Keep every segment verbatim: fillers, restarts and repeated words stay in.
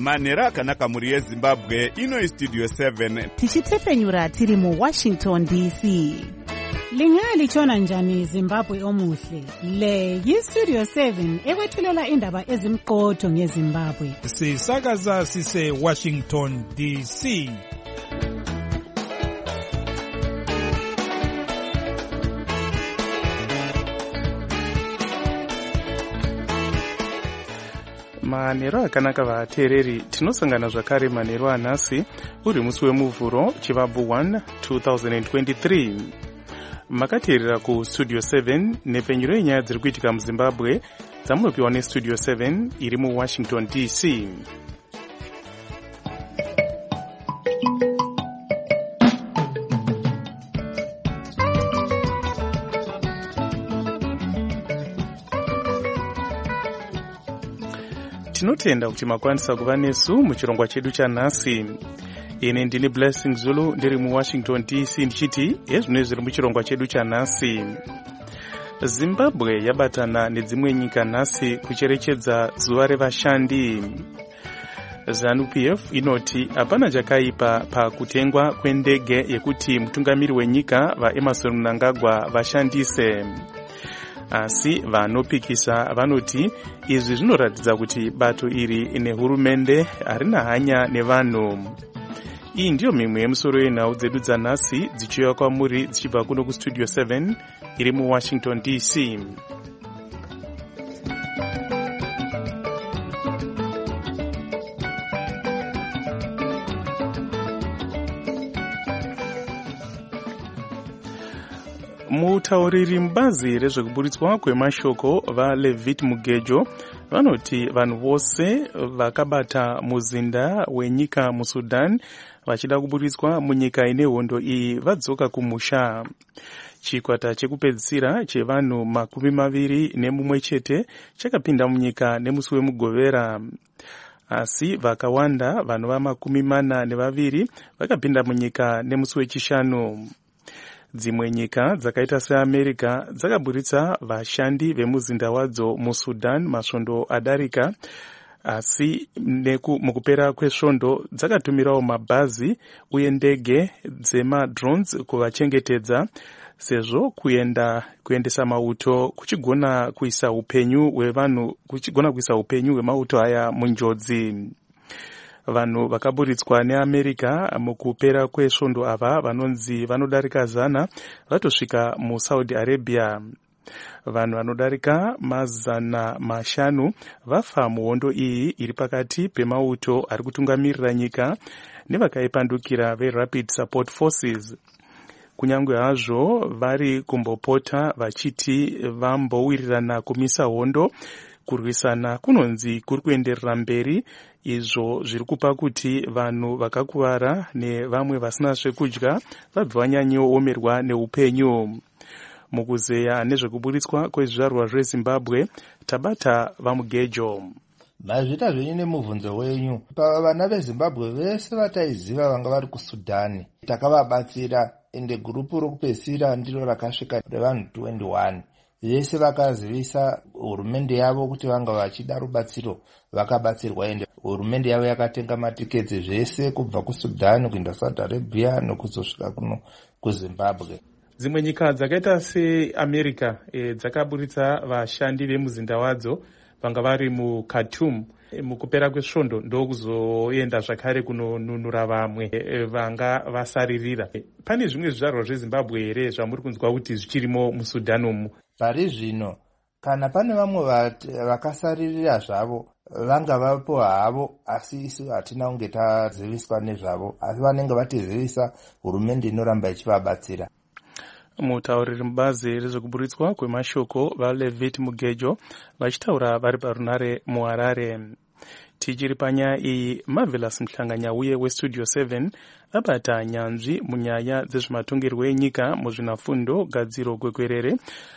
manhero akanaka mhuri yezimbabwe. Ino Studio seven tichitefenyura tiri mu Washington D C. Lingalitshona njani Zimbabwe omuhle? Le yi-Studio seven ekwethulela indaba ezimqotho ngeZimbabwe. Sisakaza sise Washington D C. Manhero akanaka vateereri, tinosangana zvakare manhero anhasi uri musi wemuvhuro chivabvu one twenty twenty-three. Makateerera ku Studio seven nepfenyuro yenyaya dziri kuitika muZimbabwe dzamunopiwa neStudio seven iri mu Washington D C. Tinotenda kuti makwanisa kuva nesu muchirongwa chedu chanhasi. Ine ndini Blessing Zulu ndiri mu Washington D C ndichiti ezvino zviri muchirongwa chedu chanhasi. Zimbabwe yabatana nedzimwe nyika nhasi kucherechedza zuva revashandi. ZANU P F inoti hapana chakaipa pakutengwa kwendege yekuti mutungamiri wenyika vaEmmerson Mnangagwa vashandise. Asi vanopikisa vanoti izvi zvinoratidza kuti bato iri nehurumende harina hanya nevanhu. Iyi ndiyo mimwe yemusoro yenhau dzedu dzanhasi dzichiuya kwamuri dzichibva kuno kuStudio seven iri mu Washington D C. Mutauriri mubazi rezvekuburitswa kwemashoko vaLevit Mugejo vanoti vanhu vose vakabata muzinda wenyika muSudan vachida kuburitswa munyika ine hondo iyi vadzoka kumusha. Chikwata chekupedzisira chevanhu makumi maviri nemumwe chete chakapinda munyika nemusi wemugovera. Asi vakawanda vanhu vamakumi mana nevaviri vakapinda munyika nemusi wechishanu. Dzimwe nyika dzakaita seAmerica dzakaburitsa vashandi vemuzinda wadzo muSudan masvondo adarika, asi mukupera kwesvondo dzakatumirawo mabhazi uye ndege dzemadrones kuvachengetedza, sezvo kuenda kuendesa mauto kuchigona kuisa upenyu hwevanhu kuchigona kuisa upenyu hwemauto aya munjodzi. Vanhu vakaburitswa neAmerica mukupera kwesvondo ava vanonzi vanodarika zana vatosvika muSaudi Arabia. Vanhu vanodarika mazana mashanu vafa muhondo iyi iri pakati pemauto ari kutungamirira nyika nevakaipandukira veRapid Support Forces. Kunyange hazvo vari kumbopota vachiti vambowirirana kumisa hondo, kurwisana kunonzi kuri kuenderera mberi, izvo zviri kupa kuti vanhu vakakuvara nevamwe vasina zvekudya vabva vanyanyoomerwa neupenyu. Mukuzeya nezvekuburitswa kwezvizvarwa zveZimbabwe tabata vaMugejo. Mazvita zvenyu nemubvunzo wenyu, vana veZimbabwe vese vataiziva vanga vari kuSudani takavabatsira, ende gurupu rokupedzisira ndiro rakasvika revanhu twenty-one. Vese vakazivisa hurumende yavo kuti vanga vachida rubatsiro vakabatsirwa, ende hurumende yavo yakatenga matiketi zvese kubva kuSudani kuenda Saudi Arabia nokuzosvika kuno kuZimbabwe. Dzimwe nyika dzakaita seAmerica e, dzakaburitsa vashandi vemuzinda wadzo vanga vari muKhartoum mukupera kwesvondo ndokuzoenda zvakare kunonunura vamwe e, vanga vasaririra. E, pane zvimwe zvizvarwa zveZimbabwe here zvamuri kunzwa kuti zvichirimo muSudan umu? Pari zvino kana pane vamwe vakasaririra zvavo vanga vapo havo, asi isu hatina kunge taziviswa nezvavo, asi vanenge vatizivisa hurumende inoramba ichivabatsira. Mutauriri mubazi rezvekuburitswa kwemashoko vaLevit Mugejo vachitaura vari parunare muHarare. Tichiri panyaya iyi, Marvelous Mhlanganyauye weStudio seven abata nyanzvi munyaya dzezvematongerwo enyika muzvinafundo gadziro gwekwerere.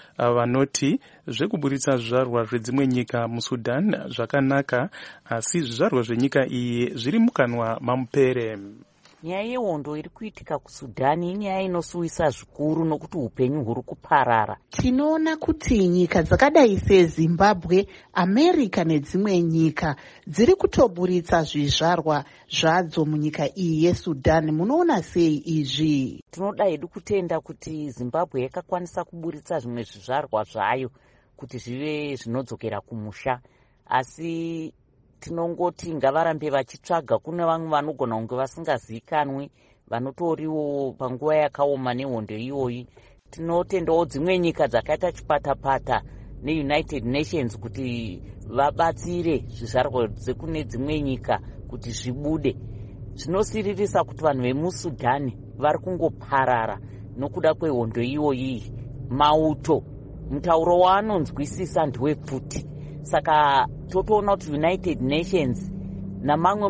Vanoti zvekuburitsa zvizvarwa zvedzimwe nyika muSudan zvakanaka, asi zvizvarwa zvenyika iyi zviri mukanwa mamupere. nyaya yehondo iri kuitika kuSudhani inyaya inosuwisa zvikuru nokuti upenyu huri kuparara. Tinoona kuti nyika dzakadai seZimbabwe, America nedzimwe nyika dziri kutoburitsa zvizvarwa zvadzo munyika iyi yeSudhani. Munoona sei izvi? Tinoda hedu kutenda kuti Zimbabwe yakakwanisa kuburitsa zvimwe zvizvarwa zvayo kuti zvive zvinodzokera kumusha, asi tinongoti ngavarambe vachitsvaga. Kune vamwe vanogona kunge vasingazikanwi vanotoriwo panguva yakaoma nehondo iyoyi. Tinotendawo dzimwe nyika dzakaita chipatapata neUnited Nations kuti vabatsire zvizvarwa dzekune dzimwe nyika kuti zvibude. Zvinosiririsa kuti vanhu vemuSudhani vari kungoparara nokuda kwehondo iyoyi. Mauto mutauro waanonzwisisa ndewepfuti. Saka totoona kuti United Nations namamwe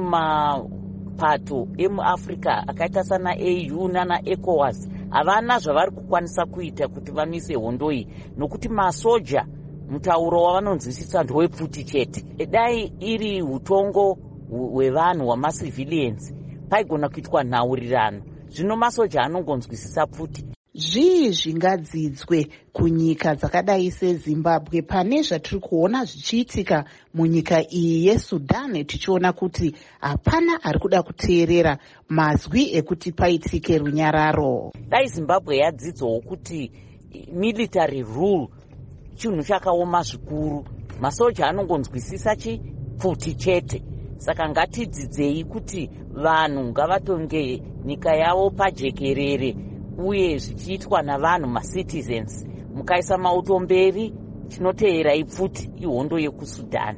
mapato emuAfrica akaita sana A U nana ECOWAS havana zvavari kukwanisa kuita kuti vamise hondo iyi, nokuti masoja mutauro wavanonzwisisa ndewepfuti chete. Dai iri utongo hwevanhu hwamacivilians paigona kuitwa nhaurirano. Zvino masoja anongonzwisisa pfuti. Zvii zvingadzidzwe kunyika dzakadai seZimbabwe pane zvatiri kuona zvichiitika munyika iyi yeSudhani, tichiona kuti hapana ari kuda kuteerera mazwi ekuti paitike runyararo? Dai Zimbabwe yadzidzawo kuti military rule chinhu chakaoma zvikuru, masoja anongonzwisisa chipfuti chete. Saka ngatidzidzei kuti vanhu ngavatonge nyika yavo pajekerere uye zvichiitwa navanhu macitizens. Mukaisa mauto mberi chinoteera ipfuti ihondo yekuSudhani.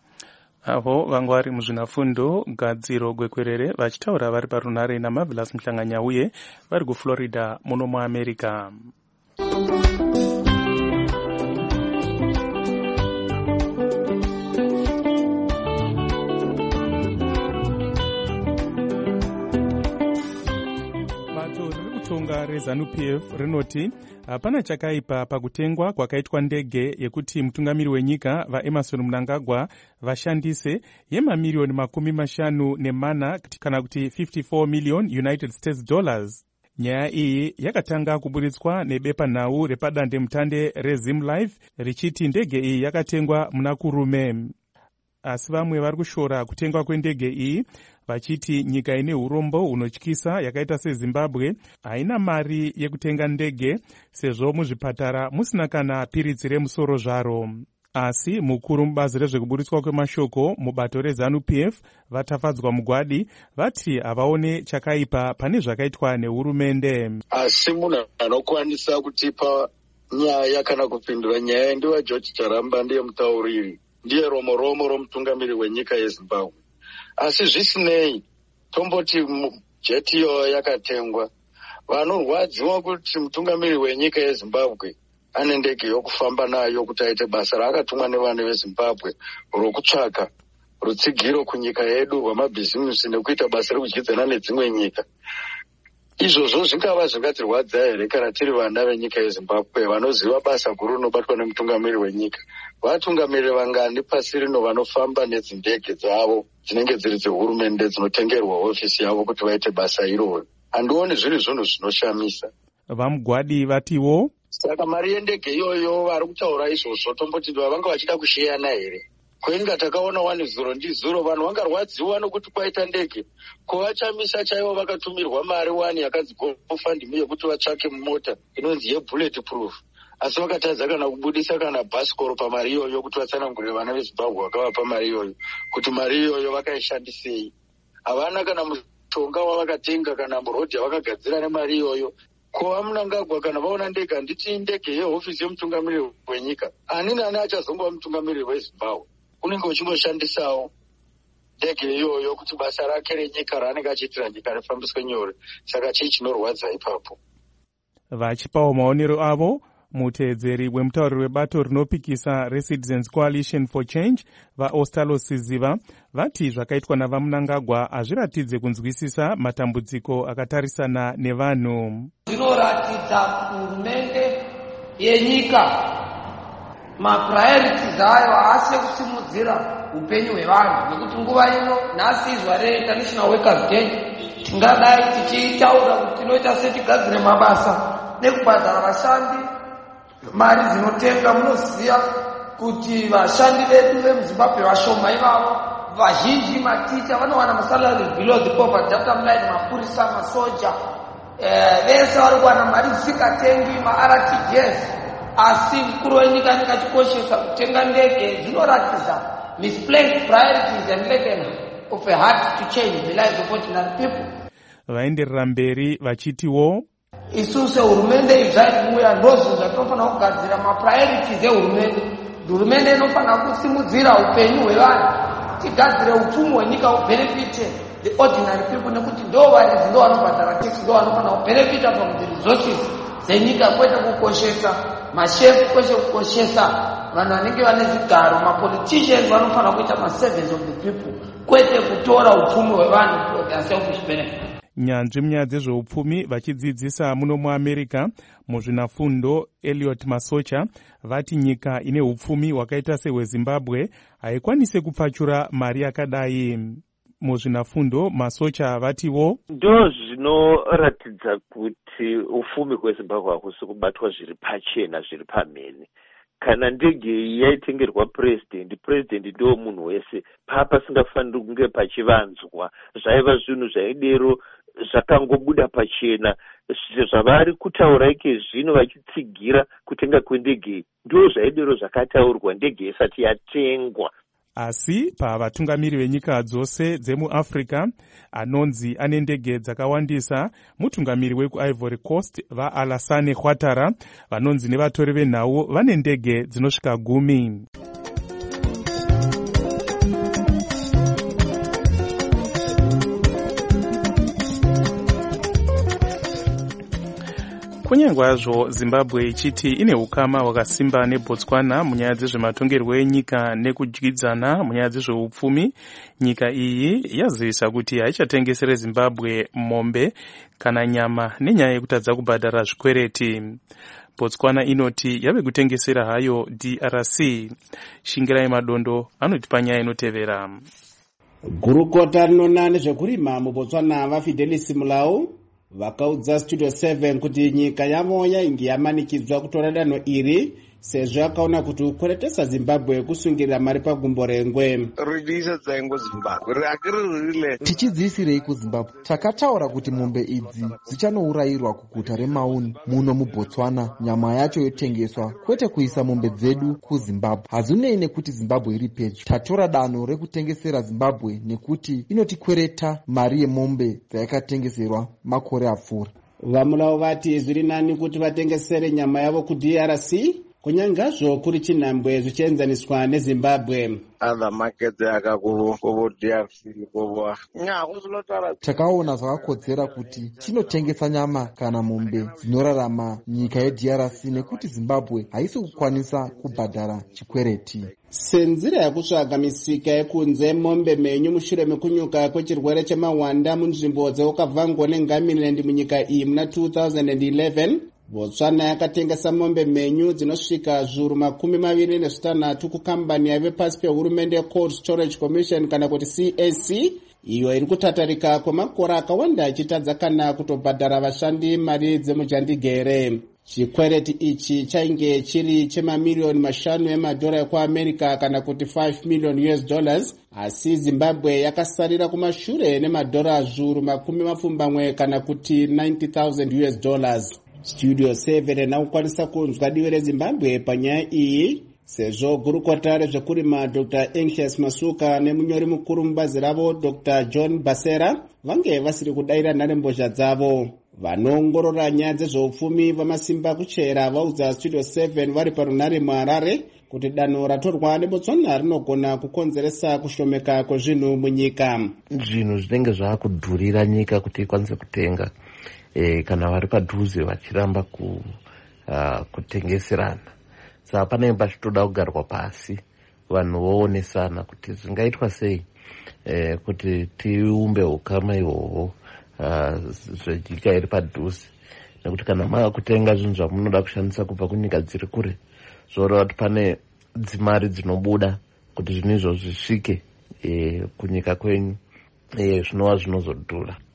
Avo vanga vari muzvinafundo gadziro gwekwerere vachitaura vari parunare naMarvelous Muhlanganya uye vari kuFlorida muno muAmerica. Tonga reZANU-P F rinoti hapana chakaipa pakutengwa kwakaitwa ndege yekuti mutungamiri wenyika vaEmmerson Mnangagwa vashandise yemamiliyoni makumi mashanu nemana kana kuti fifty-four million United States dollars. Nyaya iyi yakatanga kuburitswa nebepanhau repadandemutande reZimlife richiti ndege iyi yakatengwa muna kurume. Asi vamwe vari kushora kutengwa kwendege iyi vachiti nyika ine urombo hunotyisa yakaita seZimbabwe haina mari yekutenga ndege sezvo muzvipatara musina kana piritsi remusoro zvaro. Asi mukuru mubazi rezvekuburitswa kwemashoko mubato reZANU-P F vatafadzwa mugwadi vati havaone chakaipa pane zvakaitwa nehurumende. Asi munhu anokwanisa kutipa nyaya kana kupindura nyaya ndiwa George Charamba, ndiye mutauriri, ndiye romoromo romutungamiri wenyika yeZimbabwe. Asi zvisinei, tomboti jeti iyo yakatengwa, vanorwadziwa kuti mutungamiri wenyika yeZimbabwe ane ndege yokufamba nayo kuti aite basa raakatumwa nevanhu veZimbabwe rokutsvaka rutsigiro kunyika yedu rwamabhizimusi nekuita basa rekudyidzana nedzimwe nyika. Izvozvo zvingava zvingatirwadza here kana tiri vana venyika yeZimbabwe vanoziva basa guru rinobatwa nemutungamiri wenyika? Vatungamiri vangani pasi rino vanofamba nedzindege dzavo dzinenge dziri dzehurumende dzinotengerwa ofisi yavo kuti vaite basa iroro? Handioni zviri zvinhu zvinoshamisa. Vamugwadi vatiwo saka mari yendege iyoyo vari kutaura izvozvo tomboti vanga vachida kusheyana here? Kwenga takaona one zero ndi zero vanhu vangarwadziwa nokuti kwaita ndege. Kuvachamisa chaivo vakatumirwa mari wani yakanzi GoFundMe yekuti vatsvake mota inonzi yebullet proof. Asi vakatadza kana kubudisa kana bhasikoro pamari iyoyo kuti vatsanangurire vana veZimbabwe vakavapa mari iyoyo kuti mari iyoyo vakaishandisei. Havana kana mushonga wavakatenga kana murodhi yavakagadzira nemari iyoyo. Kova Mnangagwa kana vaona ndege, handiti ndege yehofisi yemutungamiriri wenyika, ani nani achazongova mutungamiriri weZimbabwe. Unenge uchingoshandisawo ndege iyoyo kuti basa rake renyika raanenge achiitira nyika rifambiswe nyore. Saka chii chinorwadza ipapo? Vachipawo maonero avo, muteedzeri wemutauriri webato rinopikisa reCitizens Coalition for Change vaOstalo Siziva vati zvakaitwa navaMnangagwa hazviratidze kunzwisisa matambudziko akatarisana nevanhu. Zvinoratidza hurumende yenyika mapuriorities ayo haasi kusimudzira upenyu hwevanhu, nekuti nguva ino nhasi izwa reInternational Workers' Day tingadai tichitaura kuti tinoita setigadzire mabasa nekubhadhara vashandi mari dzinotenga. Munoziva kuti vashandi vedu vemuzimbabwe vashoma ivavo, vazhinji maticha vanowana masalary below the poverty line, mapurisa, masoja vese vari kuwana mari dzisingatengi ma-R T G S. Asi mukuru wenyika nekachikoshesa kutenga ndege zvinoratidza misplaced priorities and legacy of a heart to change the lives of ordinary people. Vaenderera mberi vachitiwo isusu sehurumende izvaiuya ndozvo zvatinofanira kugadzira mapriorities ehurumende. Hurumende inofanira kusimudzira upenyu hwevanhu, tigadzire upfumi hwenyika hubenefite the ordinary people, nekuti ndo varidzi ndo vanobhadhara tax, ndo vanofanira kubenefita from the resources dzenyika, kwete kukoshesa mashefu, kwete kukoshesa vanhu vanenge vane zvigaro. Mapoliticians vanofanira kuita maservants of the people, kwete kutora upfumi hwevanhu for their selfish benefit. Nyanzvi munyaya dzezveupfumi vachidzidzisa muno muamerica muzvinafundo Elliot Masocha vati nyika ine upfumi hwakaita sehwezimbabwe haikwanise kupfachura mari yakadai. Muzvinafundo Masocha vatiwo ndo zvinoratidza kuti ufumi hwezimbabwe hakusi kubatwa zviri pachena, zviri pamene. Kana ndege yaitengerwa president, president ndo munhu wese, papa singafaniri kunge pachivanzwa. Zvaiva zvinhu zvaidero zvakangobuda pachena, zvavari kutaura ike zvino vachitsigira kutenga kwendege ndo zvaidero zvakataurwa ndege isati yatengwa. Asi pavatungamiri venyika dzose dzemuAfrica anonzi ane ndege dzakawandisa mutungamiri wekuIvory Coast vaAlassane Ouattara vanonzi nevatori venhau vane ndege dzinosvika gumi. Kunyangwazvo Zimbabwe ichiti ine ukama hwakasimba neBotswana munyaya dzezvematongerwo enyika nekudyidzana munyaya dzezveupfumi, nyika iyi yazivisa kuti haichatengesere Zimbabwe mombe kana nyama nenyaya yekutadza kubhadhara zvikwereti. Botswana inoti yave kutengesera hayo D R C. Shingirai Madondo anoti panyaya inotevera. Gurukota rinona nezvekurima muBotswana vaFidelis Mulau vakaudza Studio seven kuti nyika yavo yainge yamanikidzwa kutora danho iri sezvo yakaona kuti kukweretesa Zimbabwe kusungirira mari pagumbo rengwe. Tichidziisirei kuZimbabwe? Takataura kuti mombe idzi dzichanourayirwa kuguta reMaun muno muBotswana, nyama yacho yotengeswa, kwete kuisa mombe dzedu kuZimbabwe. Hazvinei nekuti Zimbabwe iri pedyo. Tatora danho rekutengesera Zimbabwe nekuti inotikwereta mari yemombe dzayakatengeserwa makore apfuura. Vamulawo vati zviri nani kuti vatengesere nyama yavo kuD R C kunyangazvo kuri chinhambwe zvichienzaniswa neZimbabwe. Takaona zvakakodzera kuti tinotengesa nyama kana mombe dzinorarama nyika yeD R C nekuti Zimbabwe haisi kukwanisa kubhadhara chikwereti. Senzira yakutsvaga misika yekunze mombe menyu mushure mekunyuka kwechirwere chemahwanda munzvimbo dzeukabvango neNgamiland munyika iyi muna two thousand eleven, Botswana yakatengesa mombe menyu dzinosvika zviuru makumi maviri nezvitanhatu kukambani yave pasi pehurumende Cold Storage Commission kana kuti C S C, iyo iri kutatarika kwemakore akawanda ichitadza kana kutobhadhara vashandi mari dzemujandigere. Chikwereti ichi chainge chiri chemamiliyoni mashanu emadhora ekuAmerica kana kuti five million U S dollars, asi Zimbabwe yakasarira kumashure nemadhora zviuru makumi mapfumbamwe kana kuti ninety thousand U S dollars. Studio seven nakukwanisa kunzwa divi reZimbabwe panyaya iyi sezvo gurukota rezvekurima Doctor Anxious Masuka nemunyori mukuru mubazi ravo Doctor John Basera vange vasiri kudaira nharembozha dzavo. Vanoongorora nyaya dzezveupfumi vamasimba kuchera vaudza Studio seven vari parunhare muHarare kuti danho ratorwa neBotswana rinogona kukonzeresa kushomeka kwezvinhu munyika. Zvinhu zvinenge zvakudhurira nyika kuti ikwanise kutenga e, kana vari padhuze vachiramba ku, uh, kutengeserana. Saka pane pachitoda kugarwa pasi vanhu voonesana kuti zvingaitwa sei e, kuti tiumbe ukama ihwohwo uh, zvenyika iri padhuze, nekuti kana mava kutenga zvinhu zvamunoda kushandisa kubva kunyika dziri kure zvoreva kuti pane dzimari dzinobuda kuti zvinhu izvo zvisvike e, kunyika kwenyu e, zvinova zvinozodhura.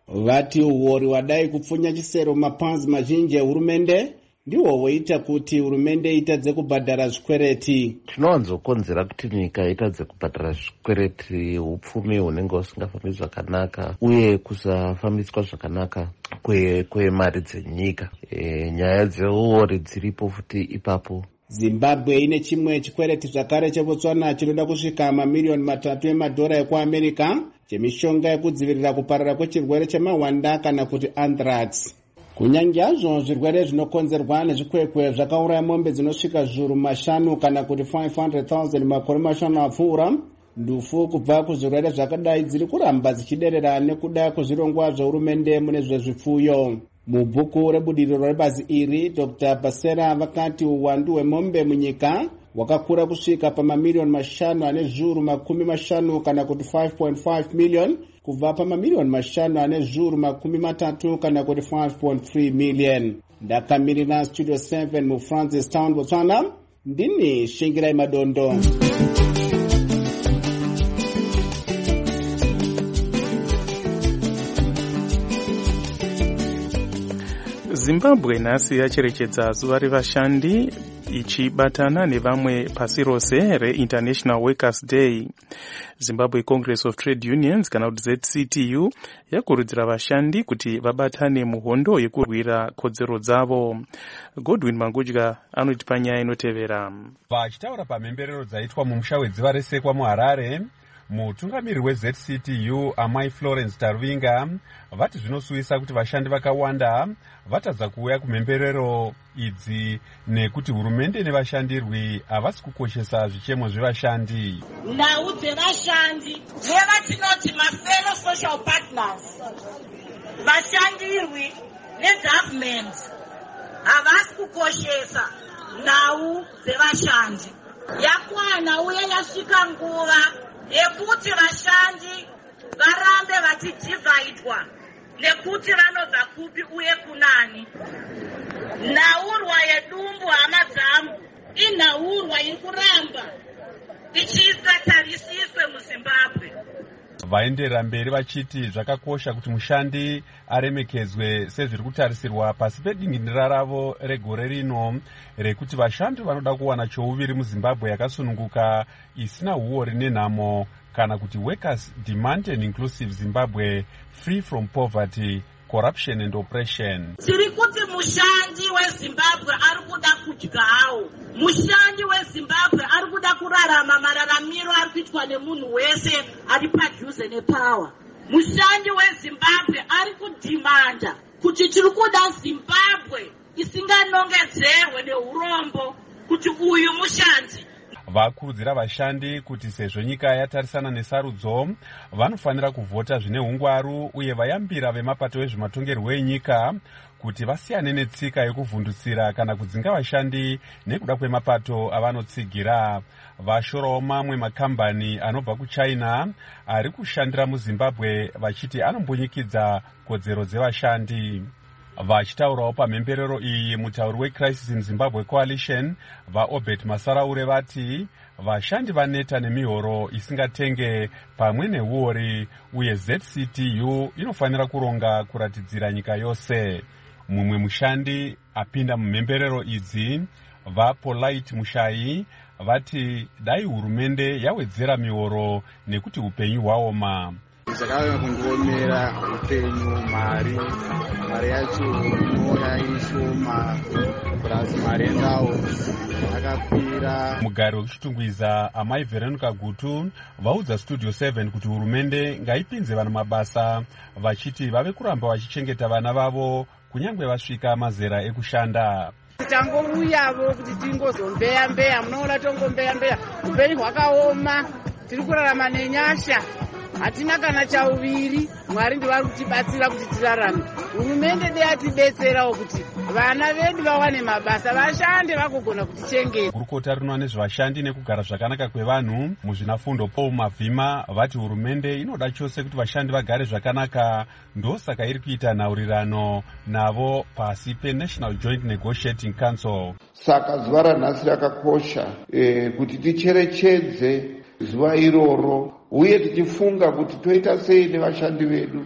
vati uori wadai kupfunya chisero mapanzi mazhinji ehurumende ndiwo woita kuti hurumende itadze kubhadhara zvikwereti. Zvinowanzokonzera kuti nyika itadze kubhadhara zvikwereti upfumi hunenge husingafambi zvakanaka uye kusafambiswa zvakanaka kwemari dzenyika. E, nyaya dzeuori dziripo futi ipapo. Zimbabwe ine chimwe chikwereti zvakare cheBotswana chinoda kusvika mamiliyoni matatu emadhora ekuamerica chemishonga yekudzivirira kuparara kwechirwere chemahwanda kana kuti anthrax. Kunyange hazvo zvirwere zvinokonzerwa nezvikwekwe zvakauraya mombe dzinosvika zviuru mashanu kana kuti five hundred thousand makore mashanu apfuura, ndufu kubva kuzvirwere zvakadai dziri kuramba dzichiderera nekuda kwezvirongwa zvehurumende mune zvezvipfuyo. Mubhuku rebudiriro rebazi iri, Doctor Basera vakati uwandu hwemombe munyika wakakura kusvika pamamiliyoni mashanu ane zviuru makumi mashanu kana kuti five point five million kubva pamamiliyoni mashanu ane zviuru makumi matatu kana kuti five point three million. Ndakamirira Studio seven mu Francistown, Botswana, ndini Shingirai Madondo. Zimbabwe nhasi yacherechedza zuva revashandi ichibatana nevamwe pasi rose reInternational Workers' Day. Zimbabwe Congress of Trade Unions kana kuti Z C T U yakurudzira vashandi kuti vabatane muhondo yekurwira kodzero dzavo. Godwin Mangudya anotipa nyaya inotevera. Vachitaura pamhemberero dzaitwa mumusha wedziva resekwa muHarare, mutungamiri weZ C T U Amai Florence Tarvinga vati zvinosuvisa kuti vashandi vakawanda vatadza kuuya kumhemberero idzi nekuti hurumende nevashandirwi havasi kukoshesa zvichemo zvevashandi. Nhau dzevashandi nevatinoti mafellow social partners, vashandirwi negovernment havasi kukoshesa nhau dzevashandi. Yakwana uye yasvika nguva yekuti vashandi varambe vachidivhaidwa nekuti vanobva kupi uye kunani. Nhaurwa yedumbu hama dzangu inhaurwa iri kuramba ichingatarisiswe muZimbabwe. Vaenderera mberi vachiti zvakakosha kuti mushandi aremekedzwe sezviri kutarisirwa pasi pedingindira ravo regore rino rekuti vashandi vanoda kuwana chouviri muZimbabwe yakasununguka isina uori nenhamo kana kuti Workers Demand and Inclusive Zimbabwe Free from Poverty, Corruption and Oppression. Tiri kuti mushandi weZimbabwe ari kuda kudyawo. Mushandi weZimbabwe ari kuda kurarama mararamiro ari kuitwa nemunhu wese ari padhuze nepower. Mushandi weZimbabwe ari kudhimanda kuti tiri kuda Zimbabwe isinganongedzerwe neurombo kuti uyu mushandi. Vakurudzira vashandi kuti sezvo nyika yatarisana nesarudzo vanofanira kuvhota zvine ungwaru uye vayambira vemapato ezvematongerwo enyika kuti vasiyane netsika yekuvhundutsira kana kudzinga vashandi nekuda kwemapato avanotsigira. Vashorawo mamwe makambani anobva kuChina ari kushandira muZimbabwe vachiti anombonyikidza kodzero dzevashandi. Vachitaurawo pamhemberero iyi, mutauri weCrisis in Zimbabwe Coalition vaObert Masaraure vati vashandi vaneta nemihoro isingatenge pamwe neuori uye Z C T U inofanira kuronga kuratidzira nyika yose. Mumwe mushandi apinda mumhemberero idzi, vaPolite Mushai vati dai hurumende yawedzera mihoro nekuti upenyu hwaoma. Zvakauya kungoomera upenyu, mari mari yacho inoya ishoma plus mari endawo akakwira. Mugari wekuchitungwiza Amai Veronica Gutu vaudza Studio seven kuti hurumende ngaipinze vanhu mabasa vachiti vave kuramba vachichengeta vana vavo kunyange vasvika mazera ekushanda. Tangouyavo kuti tingozombeya mbeya, munoona tongombeya mbeya, upenyu hwakaoma, tiri kurarama nenyasha. Hatina kana chauviri, Mwari ndivari kutibatsira kuti tirarame. Hurumende dei atibetserawo kuti vana vedu vawane mabasa, vashande vakugona kutichengeta. Gurukota rinoona nezvevashandi nekugara zvakanaka kwevanhu muzvinafundo Paul Mavhima vati hurumende inoda chose kuti vashandi vagare zvakanaka, ndosaka iri kuita nhaurirano navo pasi peNational Joint Negotiating Council. Saka zuva ranhasi rakakosha e, kuti ticherechedze zuva iroro uye tichifunga kuti toita sei nevashandi vedu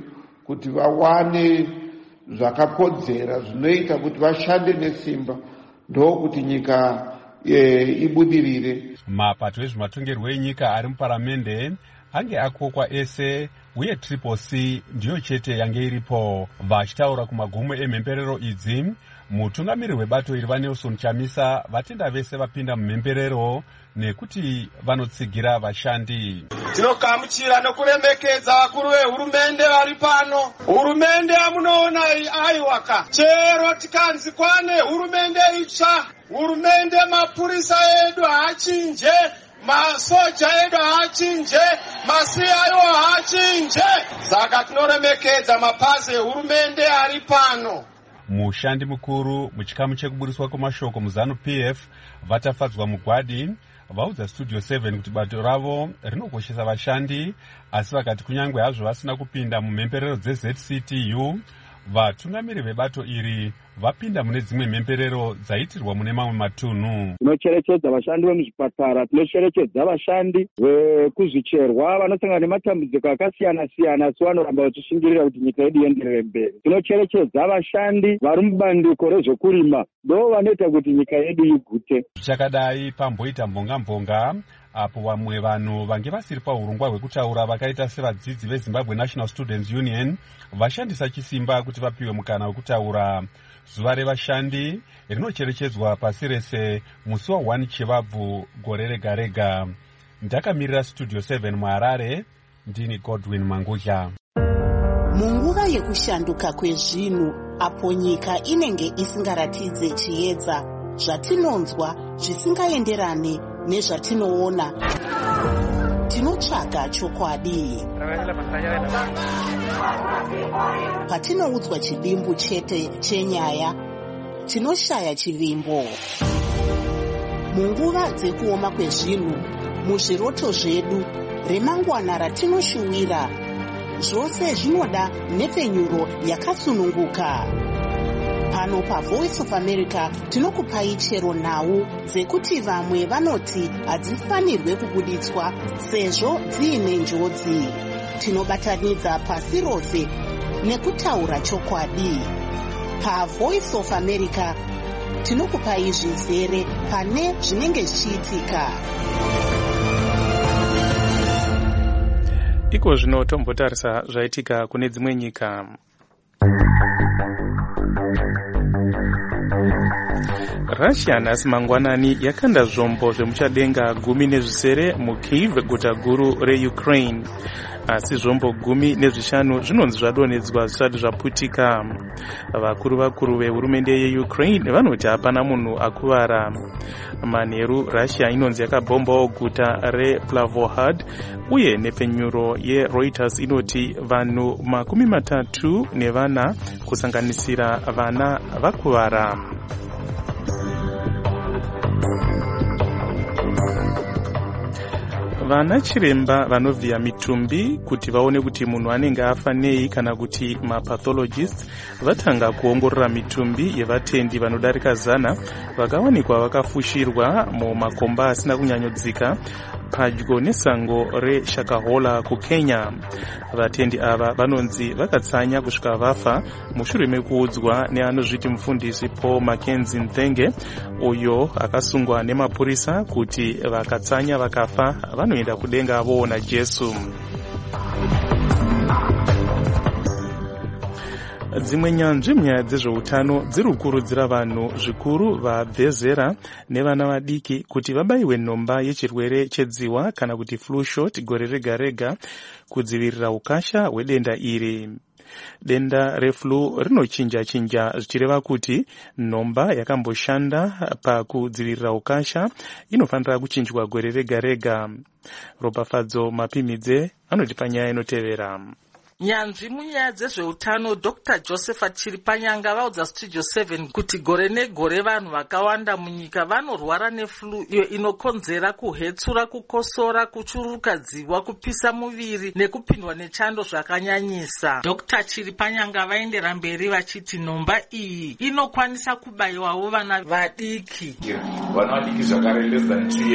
kuti vawane zvakakodzera zvinoita kuti vashande nesimba ndokuti nyika e, ibudirire. Mapato ezvematongerwo enyika ari muparamende ange akokwa ese uye triple C ndiyo chete yange iripo. Vachitaura kumagumo emhemberero idzi, mutungamiri webato iri vaNelson Chamisa vatenda vese vapinda mumhemberero nekuti vanotsigira vashandi. Tinogamuchira nokuremekedza vakuru vehurumende vari pano. Hurumende yamunoona aiwaka chero tikanzi kwane hurumende itsva, hurumende mapurisa edu haachinje, masoja edu haachinje, masiaiwo haachinje. Saka tinoremekedza mapazi ehurumende ari pano. Mushandi mukuru muchikamu chekuburiswa kwemashoko muzanu P F vatafadzwa mugwadi vaudza Studio seven kuti bato ravo rinokoshesa vashandi, asi vakati kunyangwe hazvo vasina kupinda mumhemberero dzeZ C T U, vatungamiri vebato iri vapinda mune dzimwe mhemberero dzaitirwa mune mamwe matunhu. Tinocherechedza vashandi vemuzvipatara, tinocherechedza vashandi vekuzvicherwa vanosangana nematambudziko akasiyana siyana asi vanoramba vachishingirira kuti nyika yedu ienderere mberi. Tinocherechedza vashandi vari mubandiko rezvekurima, ndo vanoita kuti nyika yedu igute. Zvichakadai pamboita mbonga mbonga apo vamwe vanhu vange vasiri paurongwa hwekutaura vakaita sevadzidzi veZimbabwe National Students Union vashandisa chisimba kuti vapiwe mukana wekutaura. Zuva revashandi rinocherechedzwa pasi rese musi wa first Chivabvu gore rega rega. Ndakamirira Studio seven muHarare, ndini Godwin Mangudya. Munguva yekushanduka kwezvinhu apo nyika inenge isingaratidze chiedza, zvatinonzwa zvisingaenderane nezvatinoona, tinotsvaga chokwadi. Patinoudzwa chidimbu chete chenyaya, tinoshaya chivimbo. Munguva dzekuoma kwezvinhu, muzviroto zvedu, remangwana ratinoshuwira, zvose zvinoda nhepfenyuro yakasununguka. Pano paVoice of America tinokupai chero nhau dzekuti vamwe vanoti hadzifanirwe kubuditswa sezvo dziine njodzi. Tinobatanidza pasi rose nekutaura chokwadi. PaVoice of America tinokupai zvizere pane zvinenge zvichiitika. Iko zvino tombotarisa zvaitika kune dzimwe nyika. Russia nhasi mangwanani yakanda zvombo zvemuchadenga gumi nezvisere muKyiv, guta guru reUkraine. Asi zvombo gumi nezvishanu zvinonzi zvadonhedzwa zvisati zvaputika. Vakuru vakuru vehurumende yeUkraine vanoti hapana munhu akuvara. Manheru Russia inonzi yakabhombawo guta rePlavohrad, uye nepfenyuro yeReuters inoti vanhu makumi matatu nevana kusanganisira vana vakuvara. Vana chiremba vanovhiya mitumbi kuti vaone kuti munhu anenge afa nei kana kuti mapathologist vatanga kuongorora mitumbi yevatendi vanodarika zana vakawanikwa vakafushirwa mumakomba asina kunyanyodzika padyo nesango reShakahola kuKenya. Vatendi ava vanonzi vakatsanya kusvika vafa mushure mekuudzwa neanozviti mufundisi Paul Mackenzie Nthenge, uyo akasungwa nemapurisa kuti vakatsanya vakafa vanoenda kudenga voona Jesu. Dzimwe nyanzvi munyaya dzezveutano dziri kukurudzira vanhu zvikuru vabve zera nevana vadiki kuti vabayiwe nhomba yechirwere chedziwa kana kuti flu shot gore rega rega kudzivirira ukasha hwedenda iri. Denda reflu rinochinja chinja zvichireva kuti nhomba yakamboshanda pakudzivirira ukasha inofanira kuchinjwa gore rega rega. Ropafadzo Mapimidze anotipa nyaya inotevera. Nyanzvi munyaya dzezveutano Doctor Josephat Chiripanyanga vaudza Studio seven kuti gore negore vanhu vakawanda munyika vanorwara neflu iyo inokonzera kuhetsura, kukosora, kuchururuka dziwa, kupisa muviri nekupindwa nechando zvakanyanyisa. Doctor Chiripanyanga vaendera mberi vachiti nhomba iyi inokwanisa kubayiwawo vana vadiki. Vana vadiki zvakare less than two years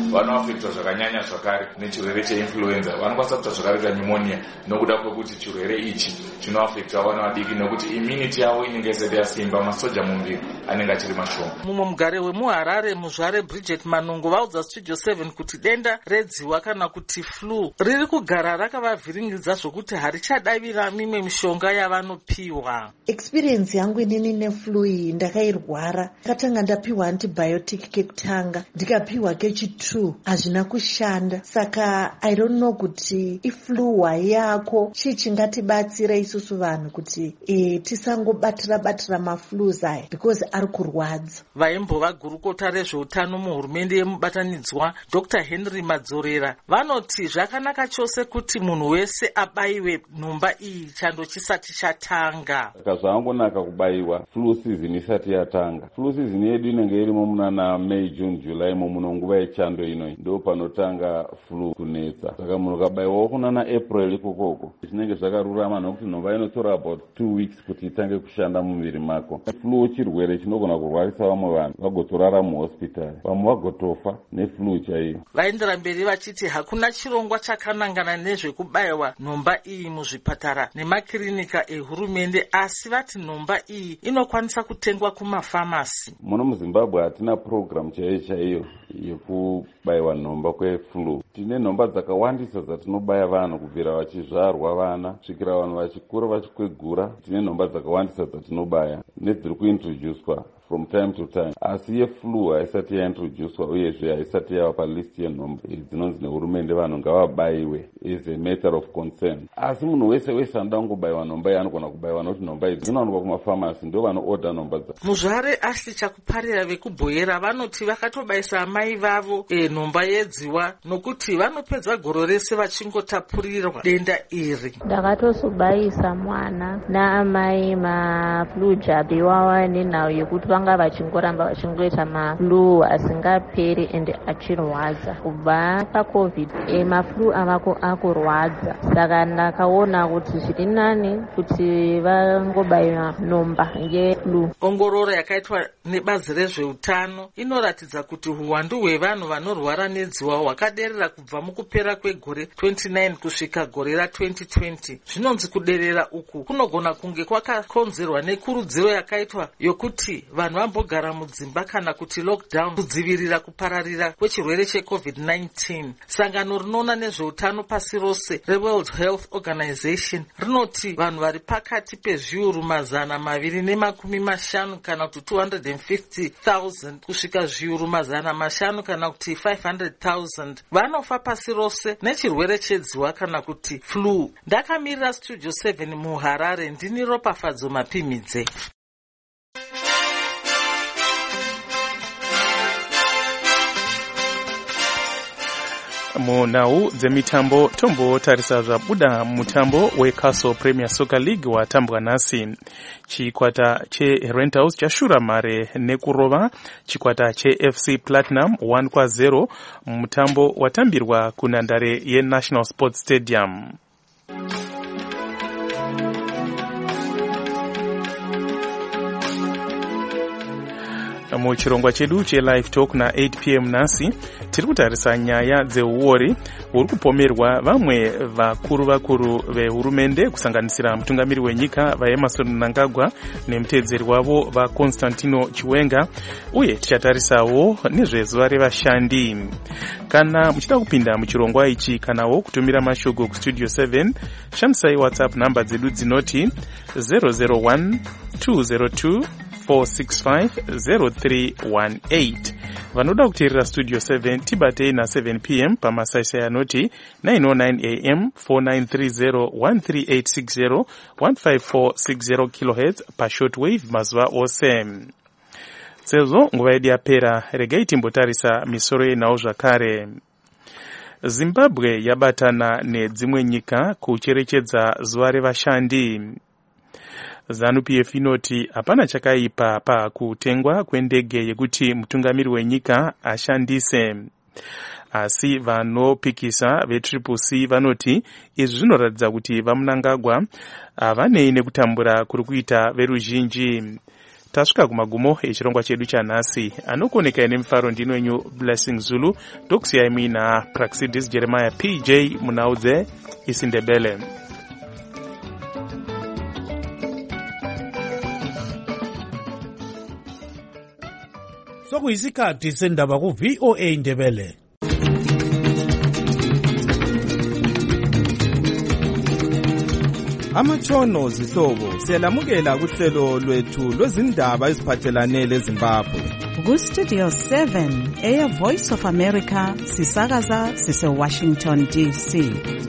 vanoafektwa zvakanyanya zvakare nechirwere cheinfluenza, vanokwanisa kuita zvakaita pneumonia nokuda kwekuti chirwere ichi chinoafekta vana vadiki nokuti immunity yavo inenge isati yasimba, masoja mumuviri anenge achiri mashoma. Mumwe mugare wemuharare muzvare Bridget Manungu vaudza Studio seven kuti denda redziwa kana kuti flu riri kugara rakavavhiringidza zvokuti harichadavira mimwe mishonga yavanopiwa. Experience yangu inini neflu iyi ndakairwara, ndakatanga ndapiwa antibiotic kekutanga, ndikapiwa kechitu, hazvina kushanda. Saka I don't know kuti iflu yako chii chingatibatsira isusu vanhu kuti e, tisangobatira batira maflus aya because ari kurwadza. Vaimbova gurukota rezveutano muhurumende yemubatanidzwa Doctor Henry Madzorera vanoti zvakanaka chose kuti munhu wese abaiwe nhomba iyi chando chisati chatanga. Saka zvangonaka kubaiwa flu season isati yatanga. Flu season yedu inenge irimo munana May, June, July mo muno nguva yechando ino ndo panotanga flu kunetsa. Saka munhu kabaiwa kunana April ikokoko zvinenge zvakarurama nokuti nhomba inotora about two weeks kuti itange kushanda mumuviri mako. Flu chirwere chinogona kurwarisa vamwe vanhu vagotorara muhospitari, vamwe vagotofa neflu chaiyo. Vaendera mberi vachiti hakuna chirongwa chakanangana nezvekubayiwa nhomba iyi muzvipatara nemakirinika ehurumende, asi vati nhomba iyi inokwanisa kutengwa kumafamasi. Muno muZimbabwe hatina program chaiyo chaiyo yekubayiwa nhomba kweflu. Tine nhomba dzakawandisa dzatinobaya vanhu kubvira vachizvarwa vana kusvikira vanhu vachikura vachikwegura. Tine nhomba dzakawandisa dzatinobaya nedziri kuintroducwa from time to time. Asi yeflu haisati yaintroducwa uyezve haisati yava palist yenhomba dzinonzi nehurumende vanhu ngavabayiwe is a matter of concern. Asi munhu wese wese anoda kungobayiwa nhomba iyi anogona kubayiwa nokuti nhomba idzi dzinowanikwa kumafamasi, ndo vanoorder nhomba dza. Muzvare Ashley Chakuparira vekubhoyera vanoti vakatobayisa amai vavo e, nhomba yedziwa nokuti vanopedza goro rese vachingotapurirwa denda iri. Ndakatozobayisa mwana naamai maflu jabi wawa nenhau yekuti vanga vachingoramba vachingoita maflu asingaperi ende achirwadza. Kubva pacovid e, maflu avako akurwadza, saka ndakaona kuti zviri nani kuti vangobayiwa nhomba yeflu. Ongororo yakaitwa nebazi rezveutano inoratidza kuti huwandu hwevanhu vanorwara nedziwa hwakaderera kubva mukupera kwegore twenty-nine kusvika gore ra-twenty twenty. Zvinonzi kuderera uku kunogona kunge kwakakonzerwa nekurudziro yakaitwa yokuti vanhu vambogara mudzimba kana kuti lockdown kudzivirira kupararira kwechirwere checovid nineteen. Sangano rinoona nezveutano pasi rose reWorld Health Organization rinoti vanhu vari pakati pezviuru mazana maviri nemakumi mashanu kana kuti two hundred fifty thousand kusvika zviuru mazana mashanu kana kuti five hundred thousand vanofa pasi rose nechirwere chedziwa kana kuti flu. Ndakamirira Studio seven muHarare, ndini Ropafadzo Mapimidze. Munhau dzemitambo tombotarisa zvabuda mutambo weCastle Premier Soccer League watambwa nhasi. Chikwata cheRentals chashura mare nekurova chikwata cheF C Platinum one kwa zero mutambo watambirwa kunhandare yeNational Sports Stadium. Muchirongwa chedu chelive talk na eight p m nhasi tiri kutarisa nyaya dzeuori huri kupomerwa vamwe vakuru vakuru vehurumende kusanganisira mutungamiri wenyika vaEmmerson Mnangagwa nemutedzeri wavo vaConstantino Chiwenga, uye tichatarisawo nezvezuva revashandi. Kana muchida kupinda muchirongwa ichi kanawo kutumira mashoko kustudio seven, shandisai WhatsApp namba dzedu dzinoti zero zero one two zero two four six five zero three one eight. Vanoda kuteerera Studio seven tibatei na seven p m pamasaisai anoti nine oh nine a m four nine three zero one three eight six zero one five four six zero kilohertz pashortwave mazuva ose. Sezvo nguva yedu yapera, regai timbotarisa misoro yenhau zvakare. Zimbabwe yabatana nedzimwe nyika kucherechedza zuva revashandi. ZANU-P F inoti hapana chakaipa pakutengwa kwendege yekuti mutungamiri wenyika ashandise. Asi vanopikisa veTriple C vanoti izvi zvinoratidza kuti vaMnangagwa havanei nekutambura kuri kuita veruzhinji. tasvika kumagumo echirongwa chedu chanhasi. Anokuoneka nemufaro ndinwenyu Blessing Zulu, tokusiyai muina Praxidis Jeremiah P J Munaudze Isindebele. Sokuyisikhathi sendaba ku V O A Ndebele. Amatshono zihlobo siyalamukela kuhlelo lwethu lwezindaba eziphathelane leZimbabwe. Ku Studio seven Air Voice of America sisakaza sise Washington D C.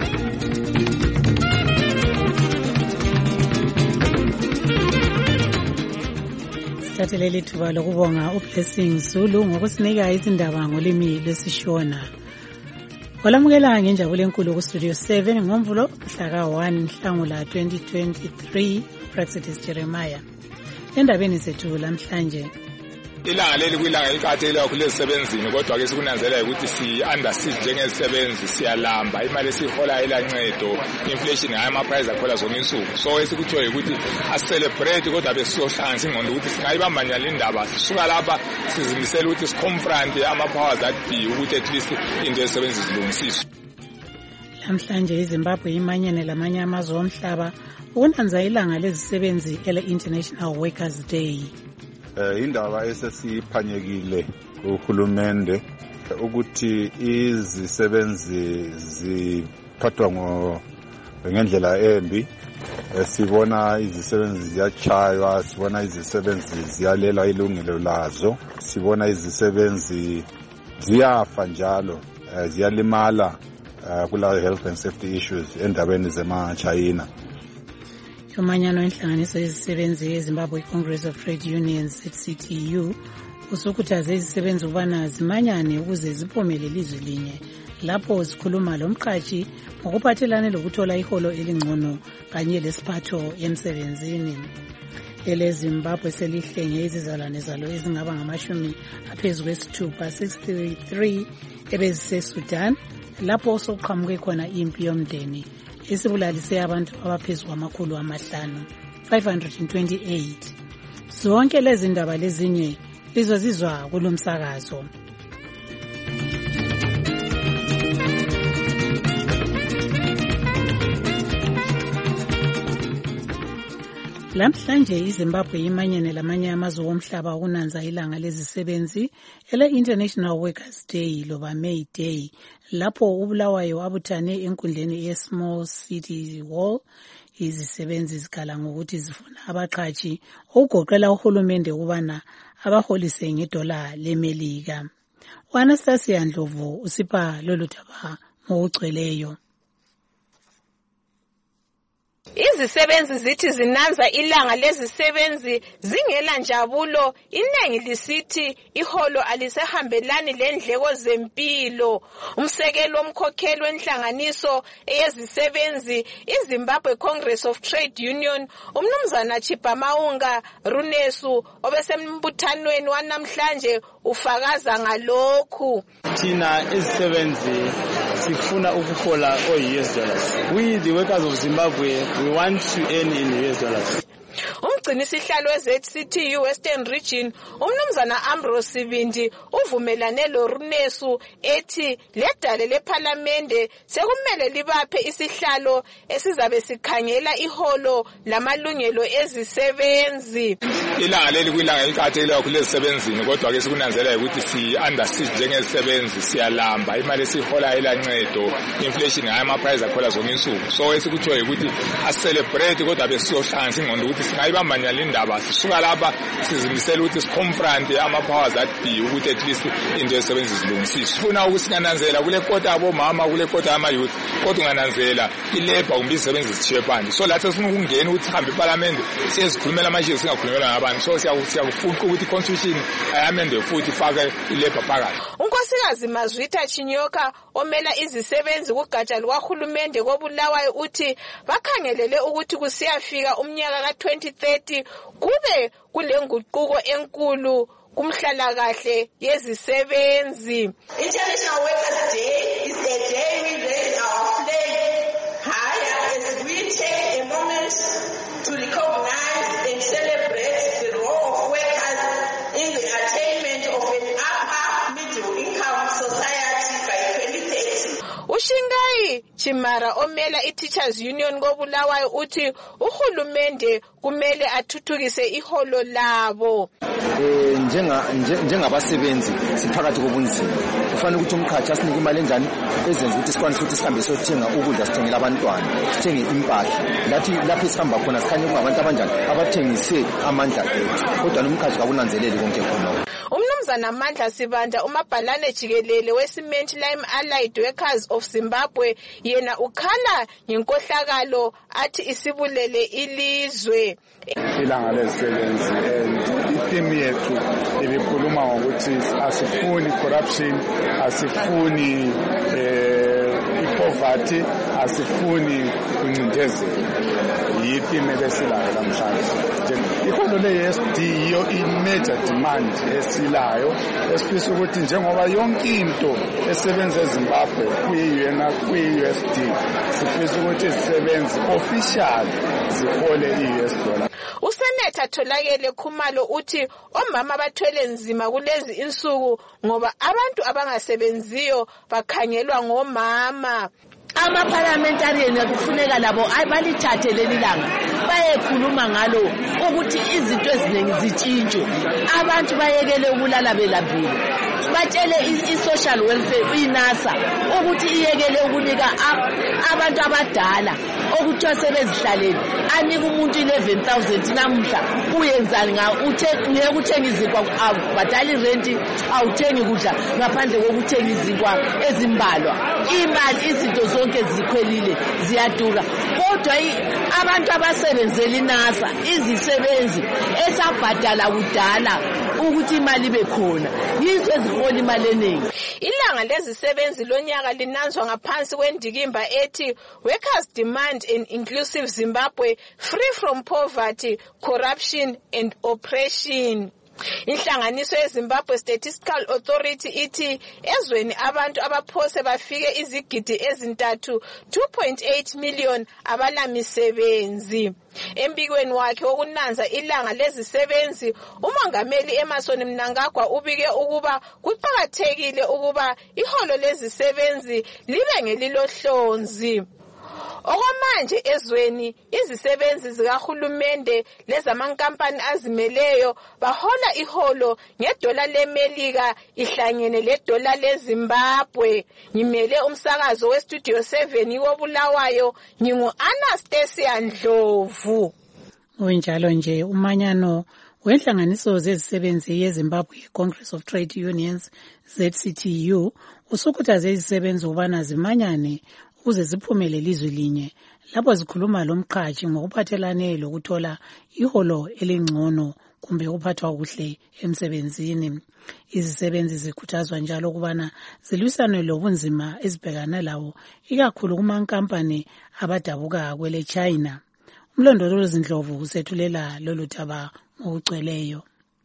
Sithathelele ithuba lokubonga uBlessing Zulu ngokusinika izindaba ngolimi lwesiShona. Olamukela ngenjabulo enkulu ku Studio seven ngomvulo mhla ka one Nhlangula twenty twenty-three. Praxidis Jeremiah. Endabeni zethu lamhlanje ilanga leli kwilanga eliqakathekile kakhulu ezisebenzini, kodwa ke sikunanzela ukuthi si underside njengezisebenzi siyalamba, imali esihola ilancedo, inflation hayi ama-price akhola zonke insuku. So esikutshoyo ukuthi asicelebrate, kodwa besiyohlanganisa ingqondo ukuthi singayibamba njani indaba, sisuka lapha sizimisela ukuthi siconfront ama-powers that be, ukuthi at least into ezisebenzi zilungisiswe. Lamhlanje iZimbabwe imanyene lamanye amazwe omhlaba ukunanza ilanga lezisebenzi ele-International Workers' Day. Uh, indaba esesiphanyekile uhulumende ukuthi izisebenzi ziphathwa ngo ngendlela embi. Sibona izisebenzi ziyachaywa, sibona izisebenzi ziyalela ilungelo lazo, sibona izisebenzi ziyafa njalo, ziyalimala kula health and safety issues endabeni zema-China. Umanyano inhlanganiso yezisebenzi yeZimbabwe Congress of Trade Unions C T U usukhuthaze izisebenzi ukubana zimanyane ukuze ziphumelele ilizwe linye lapho zikhuluma lomqashi ngokuphathelane lokuthola iholo elingcono kanye lesiphatho emsebenzini. EleZimbabwe selihlenge izizalwane zalo ezingaba ngamashumi aphezu kwesithupha sixty-three ebeziseSudan lapho osoqhamuke khona impi yomndeni esibulalise abantu abaphezu kwamakhulu amahlanu five hundred twenty-eight. Zonke lezi ndaba lezinye lizozizwa kulomsakazo. Lamhlanje iZimbabwe imanyene lamanye amazwe omhlaba ukunanza ilanga lezisebenzi ele-International Workers' Day loba May Day, lapho uBulawayo abuthane enkundleni ye-Small City Hall. Izisebenzi zikhala ngokuthi zifuna abaqhashi okugoqela uhulumende ukubana abaholise ngedola leMelika. U-Anastasia Ndlovu usipha lolu daba ngokugcweleyo. Izisebenzi zithi zinanza ilanga lezisebenzi zingela njabulo, iningi lisithi iholo alisehambelani lendleko zempilo. Umsekelo omkhokheli wenhlanganiso eyezisebenzi iZimbabwe Congress of Trade Union umnumzana Chipamaunga Runesu obesembuthanweni wanamhlanje ufakaza ngalokhu. Thina izisebenzi sifuna ukuhola o-U S dollars. We the workers of Zimbabwe, we want to earn in U S dollars. Umgcinisihlalo we-Z C T U Western Region umnumzana Ambrose Sibindi uvumelane loRunesu ethi ledale lephalamende sekumele libaphe isihlalo esizabe sikhangela iholo lamalungelo ezisebenzi. Ilanga leli kwilanga eliqakathekile kakhulu ezisebenzini, kodwa ke sikunanzela ukuthi si-underside njengezisebenzi siyalamba, imali esihola ilancedo, inflation hayi ama-price akhola zonke insuku. So esikutshoyo ukuthi asicelebrate, kodwa besiyohlanganisa ingqondo ukuthi singayibamba njani indaba, sisuka lapha sizimisela ukuthi siconfront ama-powers that be, ukuthi at least into ezisebenzi zilungisiswe. Sifuna ukuthi singananzela kule kota abomama, kule kota ama-youth, kodwa ungananzela ilabor kumbe izisebenzi zithiwe phandle. So lathi sifuna ukungena ukuthi sihambe eParliament siyezikhulumela manje singakhulumela ngabantu. So siyakufuqa ukuthi i-constitution ayamendwe futhi ifake ilabor phakathi. Unkosikazi Mazwita Chinyoka omela izisebenzi kugatsha lukahulumende koBulawayo uthi bakhangelele ukuthi kusiyafika umnyaka ka twenty thirty kube kulenguquko enkulu kumhlalakahle yezisebenzi. International Workers' Day is a day we raise our flag higher as we take a moment to recognize and celebrate the role of workers Stanley Chimara omela i-Teachers Union koBulawayo uthi uhulumende kumele athuthukise iholo labo. Eh njenga njengabasebenzi siphakathi kobunzima. Kufanele ukuthi umkhathi asinike imali enjani ezenza ukuthi sikwanise ukuthi sihambe siyothenga ukudla sithengele abantwana, sithenge impahla. Lathi lapho sihamba khona sikhanye kungabantu abanjani abathengise amandla ethu. Kodwa nomkhathi kakunanzeleli konke khona. Umnumzana Mandla Sibanda umabhalane jikelele we-Cement Lime Allied Workers of Zimbabwe yena ukhala ngenkohlakalo athi isibulele ilizwe. Ilanga lezisebenzi itheme yethu ibikhuluma ngokuthi asifuni corruption, asifuni i-poverty, asifuni kuncindezela. Yitheme lesilayo namhlanje. Iholo le-S D yiyo i-major demand esilayo esifisa ukuthi njengoba yonke into esebenza eZimbabwe kuyiyena kwi-U S D sifisa ukuthi izisebenzi official zihole i-U S dollar. Usenetha Tholakele Khumalo uthi omama bathwele nzima kulezi insuku ngoba abantu abangasebenziyo bakhangelwa ngomama. Ama-parliamentarian kufuneka labo balithathe leli langa bayekhuluma ngalo ukuthi izinto eziningi zitshintshwe, abantu bayekele ukulala belambile, batshele i-social welfare i-NASA ukuthi iyekele ukunika abantu abadala okuthiwa sebezihlalele, anika umuntu eleven thousand namuhla uyenzani nga ngeke uthenga izinkwa abhadala irenti awuthengi kudla ngaphandle kokuthenga izinkwa ezimbalwa. Imali izinto zonke zikhwelile ziyadura, kodwa abantu abasebenzela iNASA izisebenzi esabhadala kudala ukuthi imali bekhona yizo ezihola imali eningi. Ilanga lezisebenzi lonyaka linanzwa ngaphansi kwendikimba ethi Workers Demand an Inclusive Zimbabwe Free from Poverty, Corruption and Oppression. Inhlanganiso yeZimbabwe Statistical Authority ithi ezweni abantu abaphose bafike izigidi ezintathu two point eight million abalamisebenzi. Embikweni wakhe wokunanza ilanga lezisebenzi, umongameli Emmerson Mnangagwa ubike ukuba kuqhakathekile ukuba iholo lezisebenzi libe ngelilohlonzi. Okwamanje ezweni izisebenzi zikahulumende lezamankampani azimeleyo bahola iholo ngedola leMelika ihlangene ledola leZimbabwe. Ngimele umsakazo weStudio seven woBulawayo, ngingu Anastasia Ndlovu. Onjalo nje umanyano wenhlanganiso zezisebenzi yeZimbabwe Congress of Trade Unions Z C T U usukhuthaze izisebenzi ubana zimanyane ukuze ziphumele ilizwe linye lapho zikhuluma lomqhashi ngokuphathelane lokuthola iholo elingcono kumbe ukuphathwa kuhle emsebenzini. Izisebenzi zikhuthazwa njalo ukubana zilwisane lobunzima ezibhekana lawo ikakhulu kumankampani abadabuka kwele China. Umlondolozi Ndlovu usethulela lolu thaba ngokugcweleyo.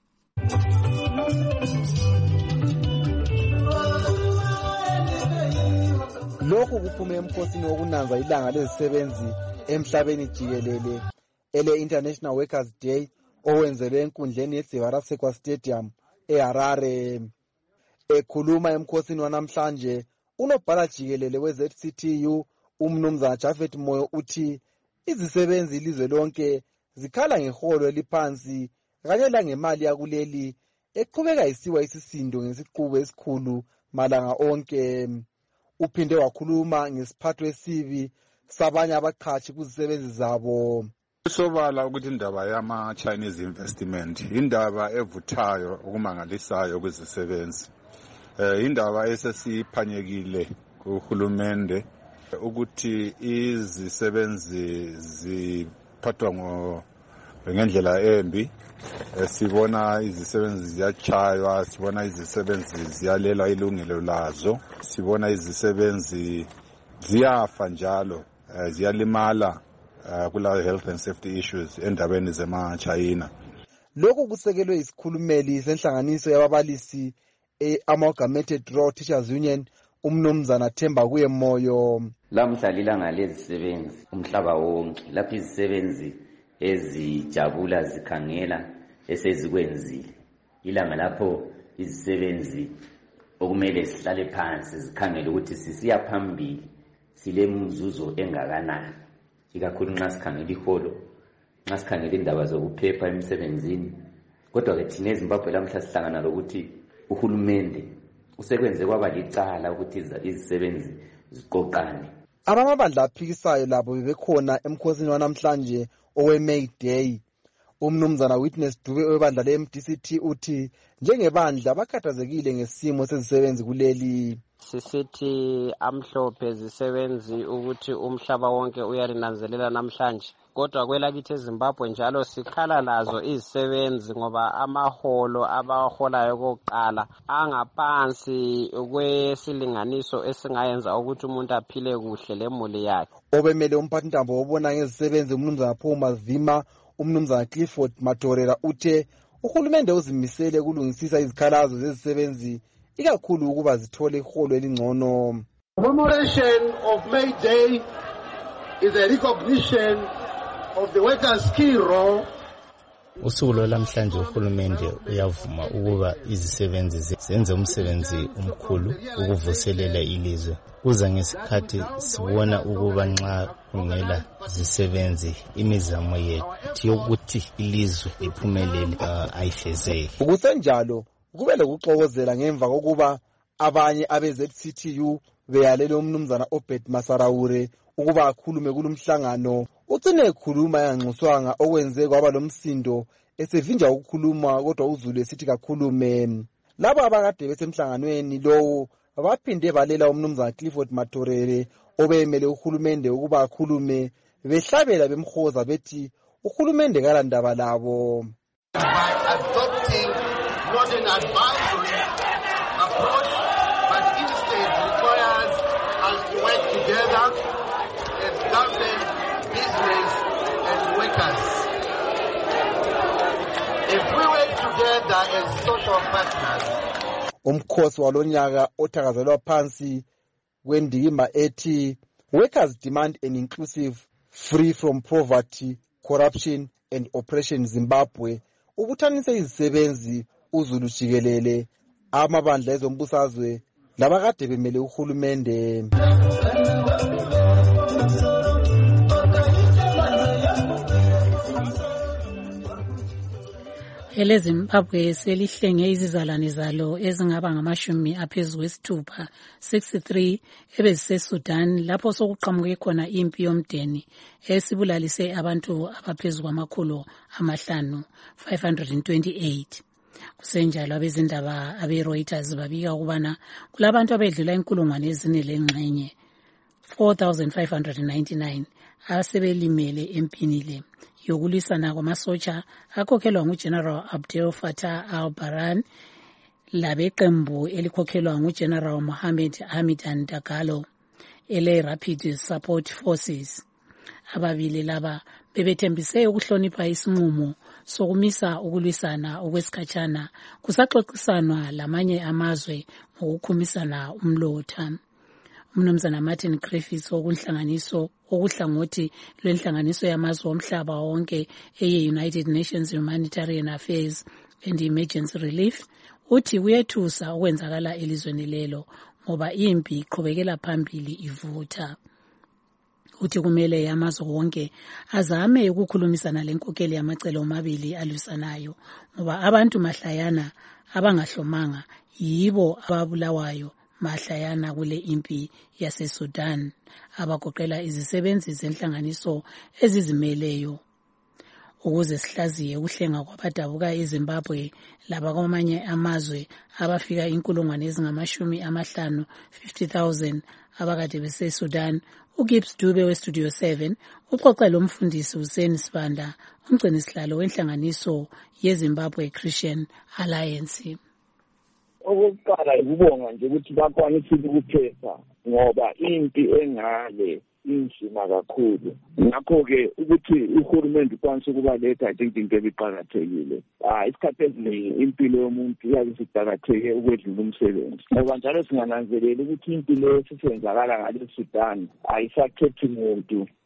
Lokhu kuphume emkhosini wokunanza ilanga lezisebenzi emhlabeni jikelele ele International Workers Day owenzelwe enkundleni yeDivarasekwa Stadium eHarare. Ekhuluma emkhosini wanamhlanje unobhala jikelele we-Z C T U umnumzana Japhet Moyo uthi izisebenzi ilizwe lonke zikhala ngeholo eliphansi kanye langemali yakuleli eqhubeka isiwa isisindo ngesiqubu esikhulu malanga onke. Uphinde wakhuluma ngesiphatho esibi sabanye abaqhashi kuzisebenzi zabo. Sobala ukuthi indaba yama Chinese investment indaba evuthayo okumangalisayo kwezisebenzi. Eh indaba esesiphanyekile kuhulumende ukuthi izisebenzi ziphathwa ngo ngendlela embi. Sibona izisebenzi ziyachaywa, sibona izisebenzi ziyalela ilungelo lazo, sibona izisebenzi ziyafa njalo, ziyalimala kula health and safety issues endabeni zema China. Lokhu kusekelwe isikhulumeli senhlanganiso yababalisi e-Amalgamated Rural Teachers Union umnumzana Themba kuye Moyo. Lamhla lilanga lezisebenzi umhlaba wonke lapho izisebenzi ezijabula zikhangela esezikwenzile. Ilanga lapho izisebenzi okumele sihlale phansi zikhangele ukuthi sisiya phambili sile mzuzu engakanani, ikakhulu nxa sikhangela iholo, nxa sikhangela indaba zokuphepha emsebenzini. Kodwa ke thina eZimbabwe lamhla sihlangana lokuthi uhulumende usekwenze kwaba licala ukuthi izisebenzi ziqoqane. Abamabandla aphikisayo labo bebekhona emkhosini wanamhlanje owe May Day. Umnumzana Witness Dube webandla le-M D C T uthi njengebandla bakhathazekile ngesimo sezisebenzi kuleli. Sisithi amhlophe zisebenzi ukuthi umhlaba wonke uyalinanzelela namhlanje. Kodwa kwelakithi eZimbabwe njalo sikhala lazo izisebenzi ngoba amaholo abaholayo kokuqala angaphansi kwesilinganiso esingayenza ukuthi umuntu aphile kuhle lemuli yakhe. Obemele umphathintambo wobona ngezisebenzi umnumzana Paul Mavima, umnumzana Clifford Matorera uthe uhulumende uzimisele ukulungisisa izikhalazo zezisebenzi ikakhulu ukuba zithole iholo elingcono. Commemoration of May Day is a recognition of the workers' key role. Usuku lwamhlanje uhulumende uyavuma ukuba izisebenzi zenze umsebenzi omkhulu ukuvuselela ilizwe. Kuza ngesikhathi sibona ukuba nxa kungela zisebenzi imizamo yethu yokuthi ilizwe liphumelele ayifezeki. Ukusenjalo kube lokuxokozela ngemva kokuba abanye abe-Z C T U beyalele umnumzana Obed Masaraure ukuba akhulume kulumhlangano. Ucine ekhuluma yanxuswanga okwenze kwaba lomsindo esevinja ukukhuluma kodwa uZulu esithi kakhulume. Laba abakade besemhlanganweni lowo baphinde balela umnumzana Clifford Matorere obemele uhulumende ukuba akhulume, behlabela bemhoza bethi uhulumende kalandaba labo. By adopting not an advisory approach, but instead requires us to work together as government, business, and workers. If we work together as social partners, umkhosi walonyaka othakazelwa phansi kwendima ethi Workers Demand an Inclusive, Free from Poverty, Corruption and Oppression Zimbabwe ubuthanise izisebenzi uZulu jikelele, amabandla ezombusazwe labakade bemele uhulumende. Ele Zimbabwe selihlenge izizalwane zalo ezingaba ngamashumi aphezu kwesithupha sixty-three ebeziseSudan lapho sokuqhamuke khona impi yomdeni esibulalise abantu abaphezu kwamakhulu amahlanu five hundred twenty-eight. Kusenjalo abezindaba abe-Reuters babika ukubana kulabantu abedlula inkulungwane ezine lengxenye four thousand five hundred ninety-nine asebelimele empini le yokulwisana kwamasotsha akhokhelwa nguGeneral Abdel Fattah al-Burhan labeqembu elikhokhelwa nguGeneral Mohammed Hamdan Dagalo ele Rapid Support Forces. Ababili laba bebethembise ukuhlonipha isinqumo sokumisa ukulwisana okwesikhatshana kusaxoxisanwa lamanye amazwe ngokukhumisana umlotha. Umnumzana Martin Griffiths okunhlanganiso okuhlangothi lwenhlanganiso yamazwe omhlaba wonke eye-United Nations Humanitarian Affairs and Emergency Relief uthi kuyethusa okwenzakala elizweni lelo ngoba impi iqhubekela phambili ivutha. Uthi kumele amazwe wonke azame ukukhulumisana lenkokeli yamacele omabili alwisanayo ngoba abantu mahlayana abangahlomanga yibo ababulawayo mahlayana kule impi yaseSudan abagoqela izisebenzi zenhlanganiso ezizimeleyo. Ukuze sihlaziye ukuhlenga kwabadabuka eZimbabwe labakwamanye amazwe abafika inkulungwane ezingamashumi amahlanu fifty thousand abakade beseSudan, uGibbs Dube weStudio seven uxoxe lomfundisi Hussein Sibanda, umgcinisihlalo wenhlanganiso yeZimbabwe Christian Alliance. Okokuqala ukubonga nje ukuthi bakwanisile ukuphepha ngoba impi engale inzima kakhulu. Ngakho-ke ukuthi uhulumende ukwanise ukubaletha I think into ebiqakathekile. Ah, isikhathi esiningi impilo yomuntu iyabe isiqakatheke ukwedlula umsebenzi. Ngoba njalo singananzelela ukuthi impilo esisenzakala ngale Sudan ayisakhethi umuntu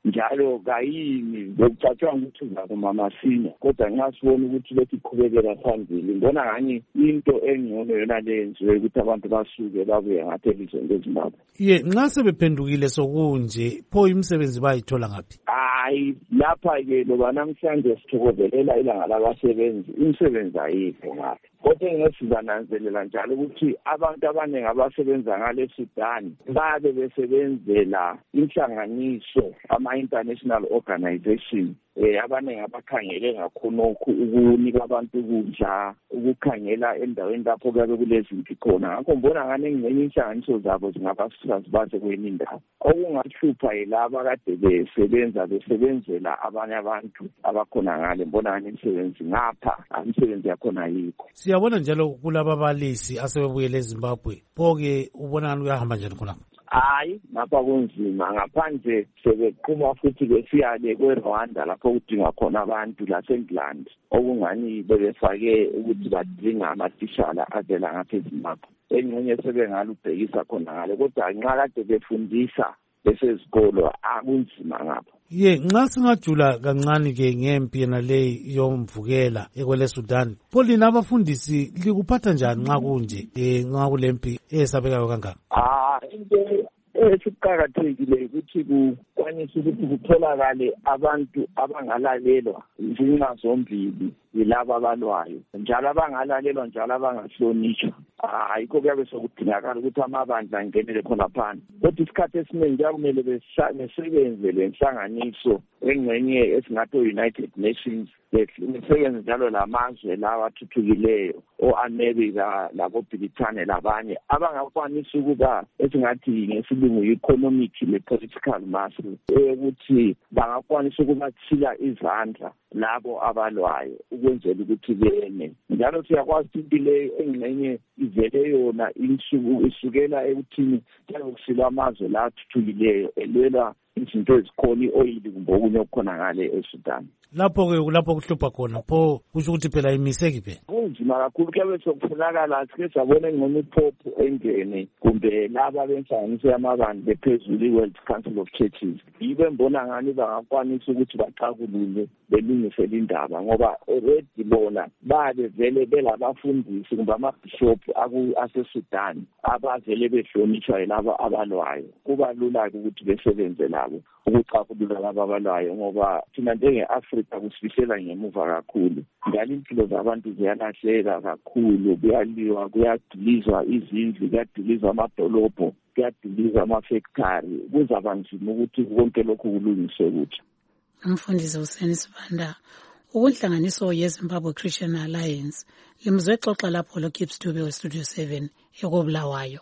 njalo kayini bekucatshanga ukuthi uzakuma masinya kodwa nxa sibona ukuthi lokhu iqhubekela phambili ngibona ngani into engcono yona lenziwe ukuthi abantu basuke babuye ngathi elizweni leZimbabwe. Ye nxa sebephendukile sokunje pho imisebenzi bayithola ngaphi? Hayi lapha ke loba namhlanje sithokozelela ilanga labasebenzi imisebenzi ayikho ngapha. Kodwa ngesizananzelela njalo ukuthi abantu abaningi abasebenza ngale Sudan babe besebenzela inhlanganiso ama-international organization eh abaningi abakhangele ngakhonokho ukunika abantu ukudla ukukhangela endaweni lapho kuyabe kulezimpi khona ngakho mbona ngane ngenye inhlanganiso zabo zingabasuka zibaze kwenye indawo okungahlupha yilaba kade besebenza besebenzela abanye abantu abakhona ngale mbona ngane imisebenzi ngapha imisebenzi yakhona yikho. Siyabona njalo kulaba abalisi asebebuyele eZimbabwe pho-ke ubona ngani kuyahamba njani khona? Hayi ngapha kunzima ngaphandle sebeqhuma futhi besiyale kweRwanda lapho kudinga khona abantu laseNgland okungani bebefake ukuthi badinga amathishala avela ngapha eZimbabwe engxenye sebengalubhekisa khona ngale kodwa nxa kade befundisa besezikolo akunzima ngapha. Ye nxa singajula kancane ke ngempi yena le yomvukela ekwele Sudan pho lina abafundisi likuphatha njani nxa kunje eh nxa kulempi esabekayo kangaka? Ah into esiqhakathekile ukuthi kukwanisa ukuthi kutholakale abantu abangalalelwa izinqa zombili yilabo abalwayo njalo abangalalelwa njalo abangahlonishwa. Ayikho kuyabe sokudingakala ukuthi amabandla angenele khona phansi kodwa isikhathi esiningi kumele besebenze lenhlanganiso engxenye esingathi United Nations besebenze njalo lamazwe lawa athuthukileyo o-America labo-Britain labanye abangakwanisa ukuba esingathi ngesilungu economic ne-political muscle ukuthi bangakwanisa ukubathila izandla labo abalwayo ukwenzela ukuthi bene njalo siyakwazi ukuthi leyo engxenye ivele yona insuku isukela ekuthini kusilwa amazwe la athuthukileyo elwela izinto ezikhona i-oyili kumbe okunye okukhona ngale eSudan. Lapho-ke kulapho kuhlupha khona pho kusho ukuthi phela imiseki phela kunzima kakhulu kuyabe sokufunakala sike sabona engcono iphophu engene kumbe laba benhlanganiso yamabandla bephezulu i-World Council of Churches yibe mbona ngani bangakwanisa ukuthi baxakulule belungisele indaba ngoba already bona babe vele belabafundisi kumbe amabishop aseSudan abavele behlonishwa yilabo abalwayo kuba lula-ke ukuthi besebenze labo ukuxakulula labo abalwayo ngoba thina njenge-Afrika kusifihlela ngemuva kakhulu njalo impilo zabantu ziyalahleka kakhulu kuyaliwa kuyadilizwa izindlu kuyadilizwa amadolobho kuyadilizwa amafektari kuzaba nzima ukuthi konke lokhu kulungiswe kuthi. Umfundisi uSeni Sibanda ukunhlanganiso yeZimbabwe Christian Alliance limzwe xoxa lapho lo Gibbs Dube we Studio seven ekobulawayo.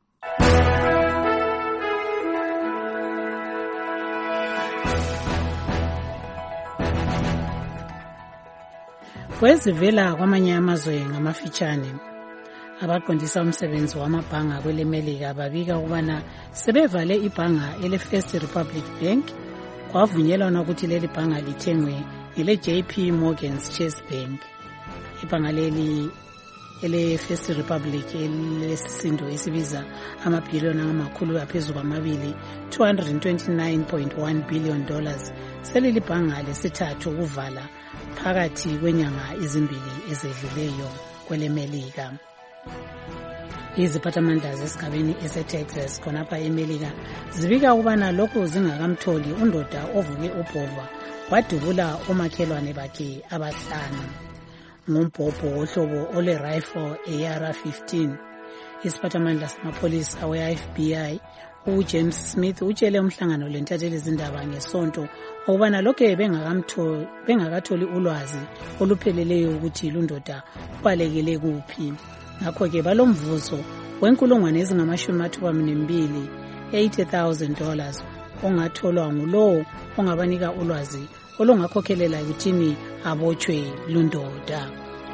Kwezivela kwamanye amazwe ngamafitshane abaqondisa umsebenzi wamabhanga kwele Melika babika ukubana sebevale ibhanga ele First Republic Bank kwavunyelwana ukuthi leli bhanga lithengwe ngele J P Morgan's Chase Bank. Ibhanga leli ele First Republic elesisindo esibiza amabhiliyoni angamakhulu aphezulu kwamabili two hundred twenty-nine point one billion dollars seleli bhanga lesithathu ukuvala phakathi kwenyanga ezimbili ezedluleyo kwele Melika. Iziphathamandla zesigabeni ese-Texas khonapha eMelika zibika ukubana lokhu zingakamtholi undoda ovuke ubhova wadubula omakhelwane bakhe abahlanu ngombhobho wohlobo ole-rifle e R fifteen. Isiphathamandla samapholisa we-F B I uJames Smith utshele umhlangano lentatheli izindaba ngesonto ukubana lokho bengakamtholi bengakatholi ulwazi olupheleleyo ukuthi lundoda ubalekele kuphi. Ngakho-ke balomvuzo wenkulungwane ezingamashumi mathuba mbili eighty thousand dollars ongatholwa ngulowo ongabanika ulwazi olungakhokhelela ukuthini abotshwe lundoda.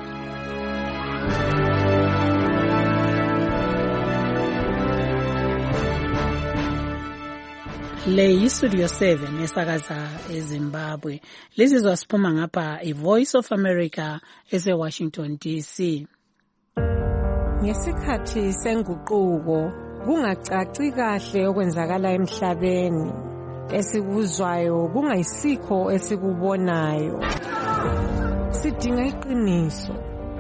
Le yiStudio seven esakaza eZimbabwe. Lizizwa siphuma ngapha iVoice of America ese-Washington D C. Ngesikhathi senguquko kungacaci kahle okwenzakala emhlabeni esikuzwayo kungayisikho esikubonayo. Sidinga iqiniso.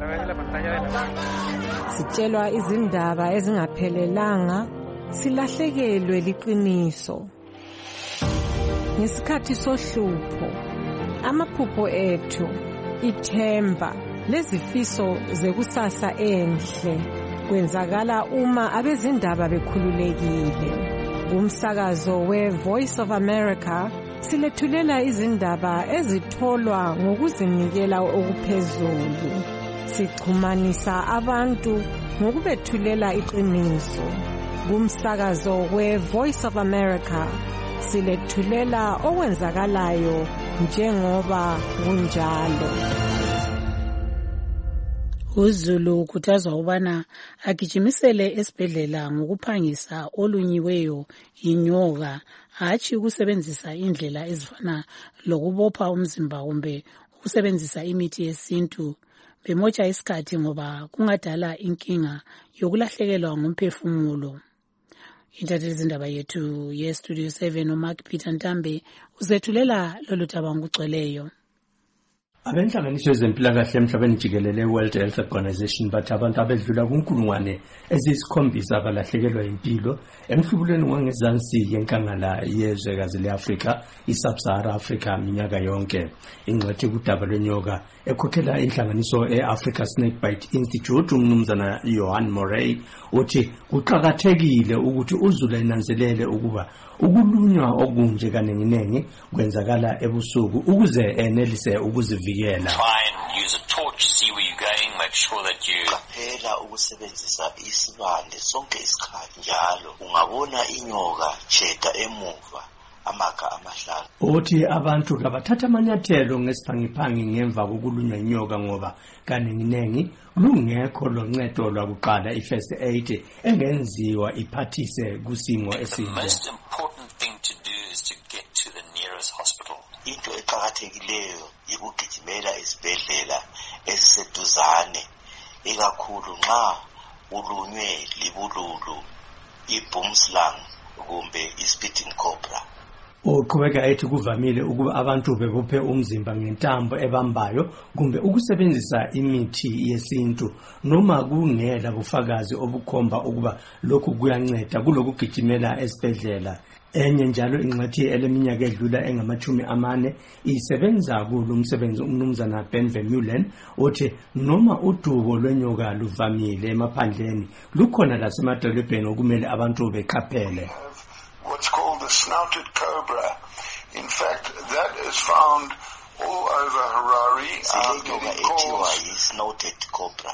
Sitshelwa izindaba ezingaphelelanga, silahlekelwe liqiniso. Ngesikhathi sohlupho, amaphupho ethu, ithemba, lezifiso zekusasa enhle kwenzakala uma abezindaba bekhululekile. Umsakazo we-Voice of America silethulela izindaba ezitholwa ngokuzinikela okuphezulu. Sichumanisa abantu ngokubethulela iqiniso. Umsakazo we-Voice of America silethulela okwenzakalayo njengoba kunjalo. uZulu ukhuthazwa ubana agijimisele esibhedlela ngokuphangisa olunyiweyo inyoka, hatshi ukusebenzisa indlela ezifana lokubopha umzimba kumbe ukusebenzisa imithi yesintu bemotsha isikhathi ngoba kungadala inkinga yokulahlekelwa ngumphefumulo. Intatheli zindaba yethu ye-Studio seven uMark Peter Ntambe uzethulela lolu daba ngokugcweleyo. Abenhlanganiso yezempilakahle emhlabeni jikelele World Health Organization bathi abantu abedlula kunkulungwane eziyisikhombisa abalahlekelwa impilo emhlubulweni wangezansi yenkangala yezwekazi le-Afrika, i-Sub-Sahara Africa minyaka yonke. Ingxethi kudaba lwenyoka ekhokhela inhlanganiso e-Africa Snakebite Institute umnumzana Johan Morey uthi kuqakathekile ukuthi uZulu enanzelele ukuba ukulunywa okunje kanenginengi kwenzakala ebusuku ukuze enelise ukuzivikela. Try and use a torch, see where you're going, make sure that you qaphela ukusebenzisa isibande sonke isikhathi njalo ungabona inyoka cheda emuva amaka amahlala. Uthi abantu kabathatha amanyathelo ngesiphangiphangi ngemva kokulunywa inyoka ngoba kanenginengi lungekho loncedo lwakuqala i-first aid engenziwa iphathise kusimo esinje. Into eqakathekileyo yikugijimela esibhedlela esiseduzane, ikakhulu nxa ulunywe libululu, i-boomslang kumbe i-spitting cobra. Uqhubeka ethi kuvamile ukuba abantu bebophe umzimba ngentambo ebambayo kumbe ukusebenzisa imithi yesintu noma kungela bufakazi obukhomba ukuba lokhu kuyanceda kulokugijimela esibhedlela. Enye njalo ingxethi eleminyaka edlula engamachumi amane isebenza kulo umsebenzi umnumzana Ben Vermeulen uthi noma udubo lwenyoka luvamile emaphandleni lukhona lasemadolobheni okumele abantu beqaphele. What's called the snouted cobra. In fact, that is found all over Harare. Silenyoka ethiwa yi-snouted cobra,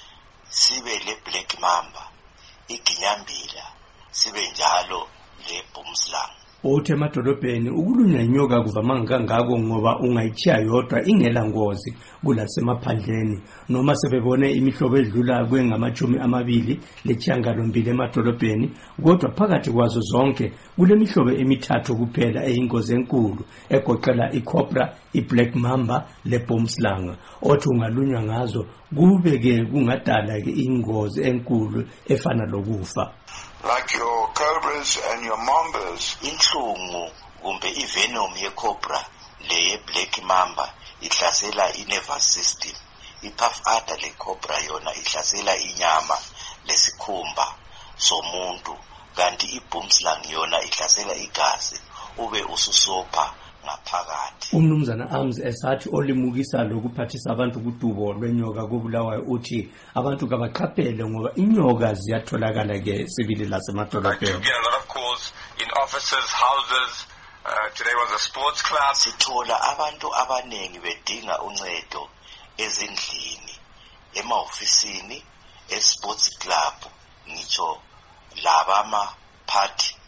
sibe le-black mamba, iginyambila, sibe njalo le-boomslang. Uthi emadolobheni ukulunywa inyoka kuvamanga kangako ngoba ungayichiya yodwa ingela ngozi kulasemaphandleni noma sebebone imihlobo edlula kwengamachumi amabili lechiyangalombili emadolobheni kodwa phakathi kwazo zonke kulemihlobo emithathu kuphela eyingozi enkulu egoqela i-cobra, i-black mamba le-boomslang. Othi ungalunywa ngazo kubeke kungadala ke ingozi enkulu efana lokufa. Like your cobras and your mambas. Inhlungu kumbe ivenom ye-cobra le black mamba ihlasela i-nervous system. I-puff adder le-cobra yona ihlasela inyama lesikhumba somuntu, kanti i-boomslang yona ihlasela igazi ube ususopha ngaphakathi. Umnumzana Arms esathi olimukisa lokuphathisa abantu kudubo lwenyoka kubulawayo uthi abantu kabaqaphele ngoba inyoka ziyatholakala ke sibili lasemadolobheni. A lot of calls in offices, houses. Uh, today was a sports club. Sithola abantu abanengi bedinga uncedo ezindlini, emaofisini, esports club, ngitsho labama party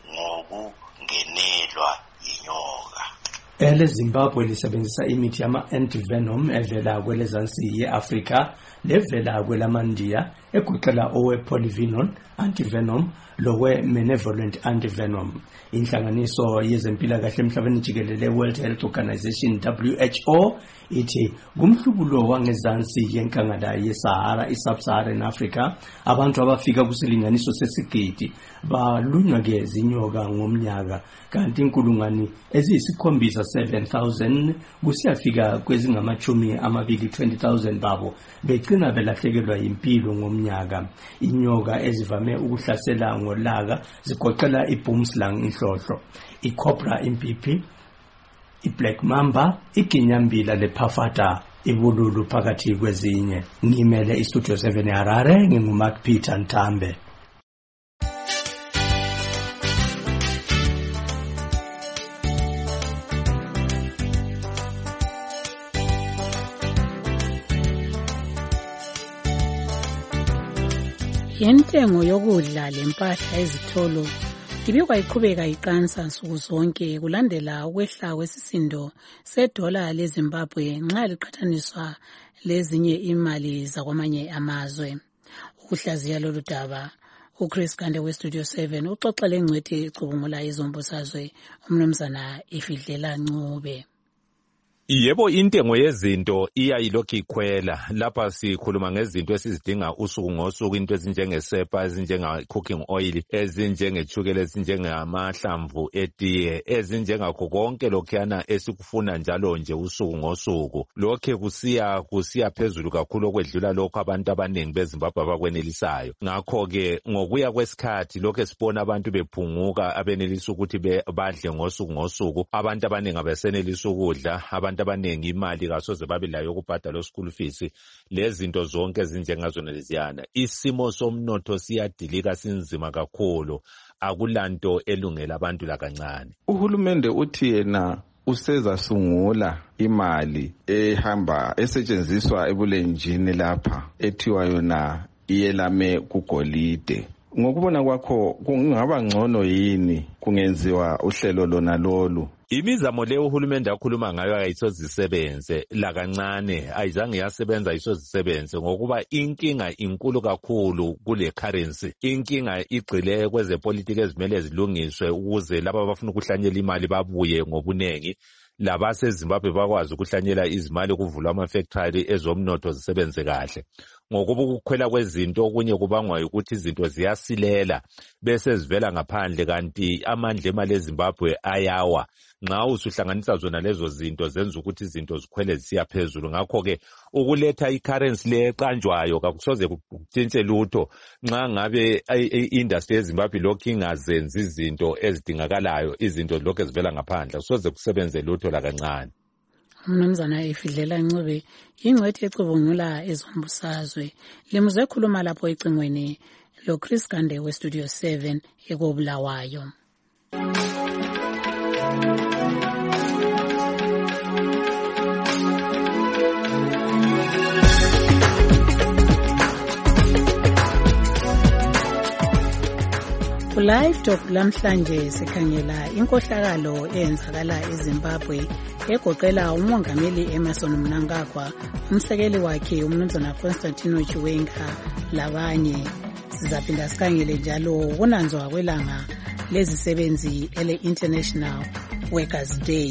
ngokungenelwa inyoka. Ele Zimbabwe lisebenzisa imithi yama antivenom evela kwelezansi ye-Afrika levela kwelamandiya egoqela owe polyvinon antivenom lowe benevolent antivenom. Inhlanganiso yezempilakahle emhlabeni jikelele World Health Organization W H O ithi kumhlubulo wangezansi yenkangala yeSahara i-Sub-Saharan Africa abantu abafika kusilinganiso sesigidi balunywa ke zinyoka ngomnyaka kanti inkulungwane eziyisikhombisa seven thousand kusiyafika kwezingamachumi amabili twenty thousand babo begcina belahlekelwa impilo ngomnyaka. Inyoka ezivame ukuhlasela ngolaka zigoqela iboomslang inhlohlo, icobra impipi, i-black mamba, iginyambila lephafata, ibululu phakathi kwezinye. Ngimele iStudio seven eHarare, nginguMark Peter Ntambe. Yentengo yokudla lempahla ezitolo ibikwa iqhubeka iqansa nsuku zonke kulandela ukwehla kwesisindo sedola leZimbabwe nxa liqhathaniswa lezinye imali zakwamanye amazwe. Ukuhlaziya lolu daba uChris Gande weStudio seven uxoxele ngcwethi icubungula izombusazwe umnumzana Ifidlela Ncube. Yebo, intengo yezinto iyayilokhu ikhwela. Lapha sikhuluma ngezinto esizidinga usuku ngosuku, into ezinjengesepa, ezinjenga cooking oil, ezinjengechukela, ezinjengamahlamvu etiye, ezinjengakho konke lokhuyana esikufuna njalo nje usuku ngosuku. Lokhe kusiya kusiya phezulu kakhulu okwedlula lokho abantu abaningi beZimbabwe abakwenelisayo. Ngakho ke ngokuya kwesikhathi lokho sibona abantu bephunguka abenelisa ukuthi badle ngosuku ngosuku. Abantu abaningi abesenelisa ukudla, abantu abaningi imali kasoze babe layo ukubhadala school fees, lezinto zonke ezinjengazona leziyana. Isimo somnotho siyadilika sinzima kakhulu, akulanto elungela abantu la kancane. Uhulumende uthi yena usezasungula imali ehamba esetshenziswa ebulenjini lapha ethiwa yona iyelame kugolide. Ngokubona kwakho kungaba ngcono yini kungenziwa uhlelo lona lolu? Imizamo le uhulumende akhuluma ngayo ayisozisebenze la kancane, ayizange yasebenza ayisozisebenze ngokuba inkinga inkulu kakhulu kule currency. Inkinga igcile kwezepolitiki ezimele zilungiswe ukuze laba abafuna ukuhlanyela imali babuye ngobunengi, labaseZimbabwe bakwazi ukuhlanyela izimali kuvulwa ama-factory ezomnotho zisebenze kahle. Ngokuba ukukhwela kwezinto okunye kubangwa ukuthi izinto ziyasilela bese zivela ngaphandle kanti amandla emali eZimbabwe ayawa. Nxa usuhlanganisa zona lezo zinto zenza ukuthi izinto zikhwele zisiya phezulu. Ngakho ke ukuletha i-currency le eqanjwayo kakusoze kutshintshe lutho nxa ngabe i-industry yeZimbabwe lokhu ingazenzi izinto ezidingakalayo, izinto lokhu ezivela ngaphandle, kusoze kusebenze lutho la kancane. Umnumzana Ifidlela Ncube ingcwethi ecubungula ezombusazwe limuzwe ekhuluma lapho ecingweni lo Chris Gande weStudio seven ekobulawayo. Live Talk lamhlanje sikhangela inkohlakalo eyenzakala eZimbabwe egoqela umongameli Emmerson Mnangagwa, umsekeli wakhe umnumzana Constantino Chiwenga labanye. Sizaphinda sikhangele njalo ukunanzwa kwelanga lezisebenzi ele International Workers Day.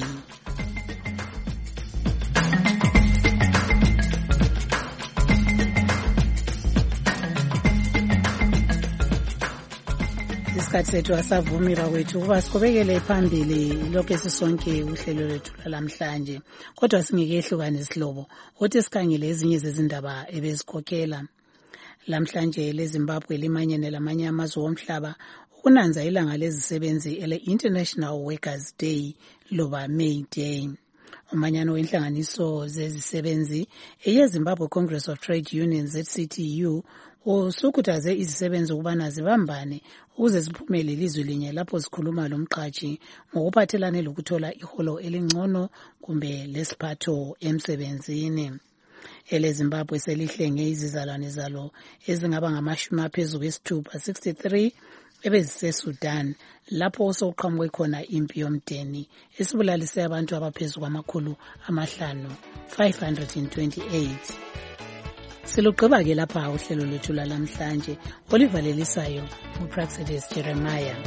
Isikhathi sethu asavumira kwethu ukuba siqhubekele phambili lokho esisonke uhlelo lwethu lamhlanje, kodwa singeke ehlukane isihlobo uthi sikhangele ezinye zezindaba ebezikhokhela. Lamhlanje leZimbabwe limanyene lamanye amazwe omhlaba ukunanza ilanga lezisebenzi ele International Workers Day loba May Day. Umanyano wenhlanganiso zezisebenzi eyeZimbabwe Congress of Trade Unions Z C T U usukhuthaze izisebenzi ukubana zibambane ukuze ziphumele ilizwe linye lapho zikhuluma lomqhatshi ngokuphathelane lokuthola iholo elingcono kumbe lesiphatho emsebenzini. Ele Zimbabwe selihlenge izizalwane zalo ezingaba ngamashumi aphezulu kwesithupha sixty-three ebeziseSudan lapho osoqhamuke khona impi yomdeni esibulalise abantu abaphezulu kwamakhulu amahlanu five hundred twenty-eight. Silugqiba ke lapha uhlelo lwethu lamhlanje olivalelisayo uPraxedis Jeremiah.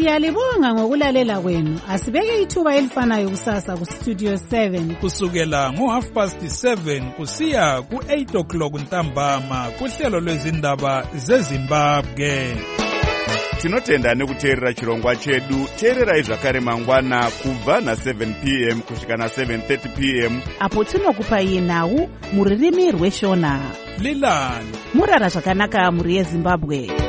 Siyalibonga ngokulalela kwenu. Asibeke ithuba elifanayo kusasa ku Studio seven kusukela ngo half past seven kusiya ku eight o'clock ntambama kuhlelo lwezindaba zeZimbabwe. Tinotenda nekuteerera chirongwa chedu. Teererai zvakare mangwana kubva na seven p m kusvika na seven thirty p m apo tinokupai nhau muririmi rweshona. Lilani murara zvakanaka muri yeZimbabwe.